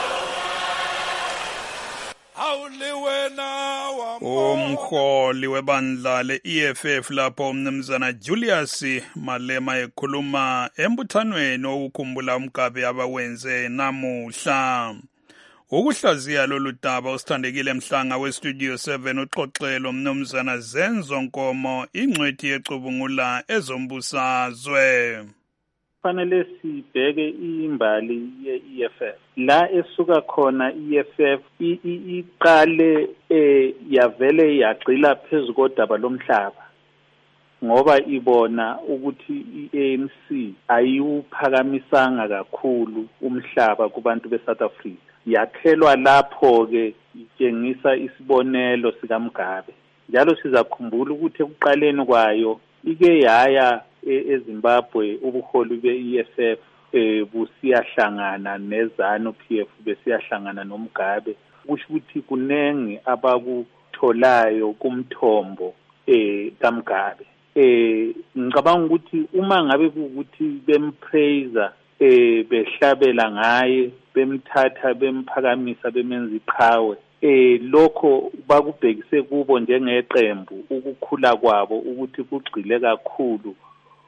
Umholi webandla le-EFF lapho umnumzana Julius Malema ekhuluma embuthanweni okukhumbula umgabe abawenze namuhla. Ukuhlaziya lolu daba usithandekile Mhlanga weStudio 7 uxoxelo umnumzana Zenzo Nkomo ingcwethi yecubungula ezombusazwe. Fanele sibheke imbali ye-EFF la esuka khona i-EFF iqale yavele yagxila phezu kodaba lomhlaba ngoba ibona ukuthi i-ANC ayiwuphakamisanga kakhulu umhlaba kubantu beSouth Africa. Yakhelwa lapho ke itshengisa isibonelo sikaMgabe. Njalo sizakhumbula ukuthi ekuqaleni kwayo ike yaya eZimbabwe ubuholi be-EFF busiyahlangana neZANU-PF besiyahlangana noMgabe kusho ukuthi kunenge abakutholayo kumthombo kaMgabe. Ngicabanga ukuthi uma ngabe ukuthi bempraise behlabela ngaye bemthatha bemphakamisa bemenza iqhawe lokho bakubhekise kubo njengeqembu ukukhula kwabo ukuthi kugxile kakhulu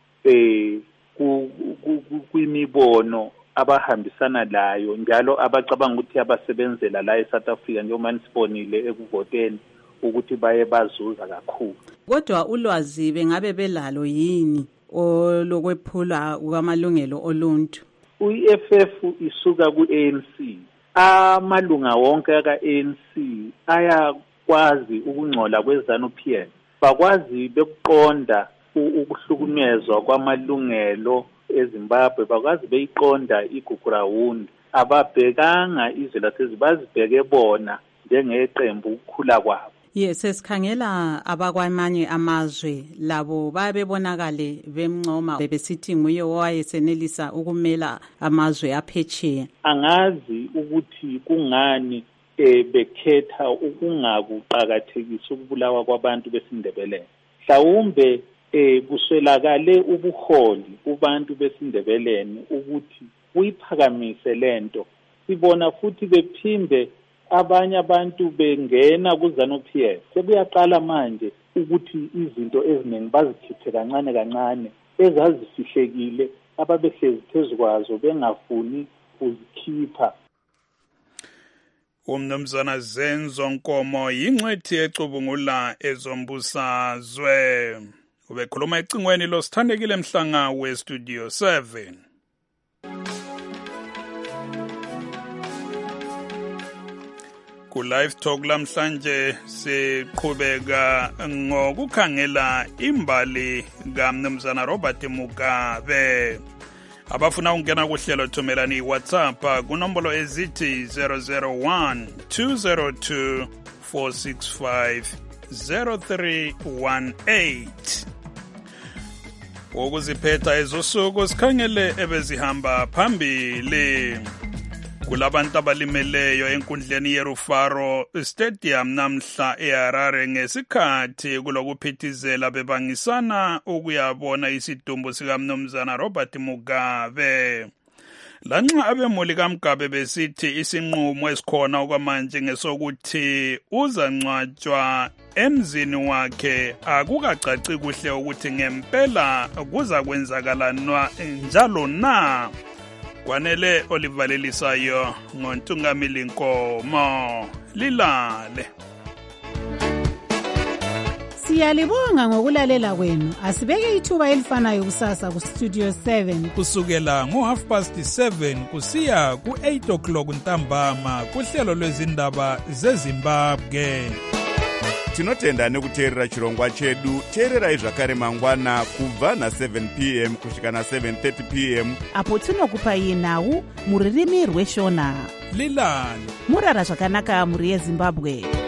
kwimibono abahambisana layo njalo abacabanga ukuthi abasebenzela la eSouth Africa njengoba nisibonile ekuvoteni ukuthi baye bazuza kakhulu. Kodwa ulwazi bengabe belalo yini olokwephula kwamalungelo oluntu? I-EFF isuka ku-ANC. Amalunga wonke ka-ANC ayakwazi ukungcola kweZANU-PF. Bakwazi bekuqonda ukuhlukunyezwa kwamalungelo eZimbabwe, bakwazi beyiqonda igugrawundi. Ababhekanga izwe lasezibazibheke bona njengeqembu ukukhula kwabo. Yes, sesikhangela abakwamanye amazwe labo babebonakale bemncoma bebesithi nguye owayesenelisa ukumela amazwe aphetsheya. Angazi ukuthi kungani bekhetha ukungakuqakathekisa ukubulawa kwabantu besindebeleni. Mhlawumbe kuswelakale ubuholi kubantu besindebeleni ukuthi kuyiphakamise lento. Sibona futhi bephinde abanye abantu bengena kuZANU-PF sebuyaqala manje ukuthi izinto eziningi bazikhiphe kancane kancane ezazifihlekile ababehlezi phezu kwazo bengafuni ukuzikhipha. Umnumzana Zenzo Nkomo yingcwethi ecubungula ezombusazwe. Ubekhuluma ecingweni losithandekile Mhlanga weStudio 7. Ku-Live Talk lamhlanje siqhubeka ngokukhangela imbali kaMnumzana Robert Mugabe. Abafuna ukungena kuhlelo thumelani iWhatsApp kunombolo ezithi 001-202-465-0318. Ukuziphetha ezosuku sikhangele ebezihamba phambili. Kulabantu abalimeleyo enkundleni yeRufaro Stadium namhla eHarare ngesikhathi kulokuphithizela bebangisana ukuyabona isidumbu sikaMnumzana Robert Mugabe. Lanxa abemuli kaMgabe besithi isinqumo esikhona okwamanje ngesokuthi uzangcwatshwa emzini wakhe akukacaci kuhle ukuthi ngempela kuza kwenzakala njalo na. Kwanele olivalelisayo ngontungamili Nkomo lilale. Siyalibonga ngokulalela kwenu. Asibeke ithuba elifanayo kusasa kuStudio 7 kusukela ngo7:30 kusiya ku8 o'clock ntambama kuhlelo lwezindaba zeZimbabwe. tinotenda nekuteerera chirongwa chedu. Teererai zvakare mangwana kubva na7 p.m. kusvika na7:30 p.m. apo tinokupai nhau muririmi rweshona. Lilani murara zvakanaka muri yeZimbabwe.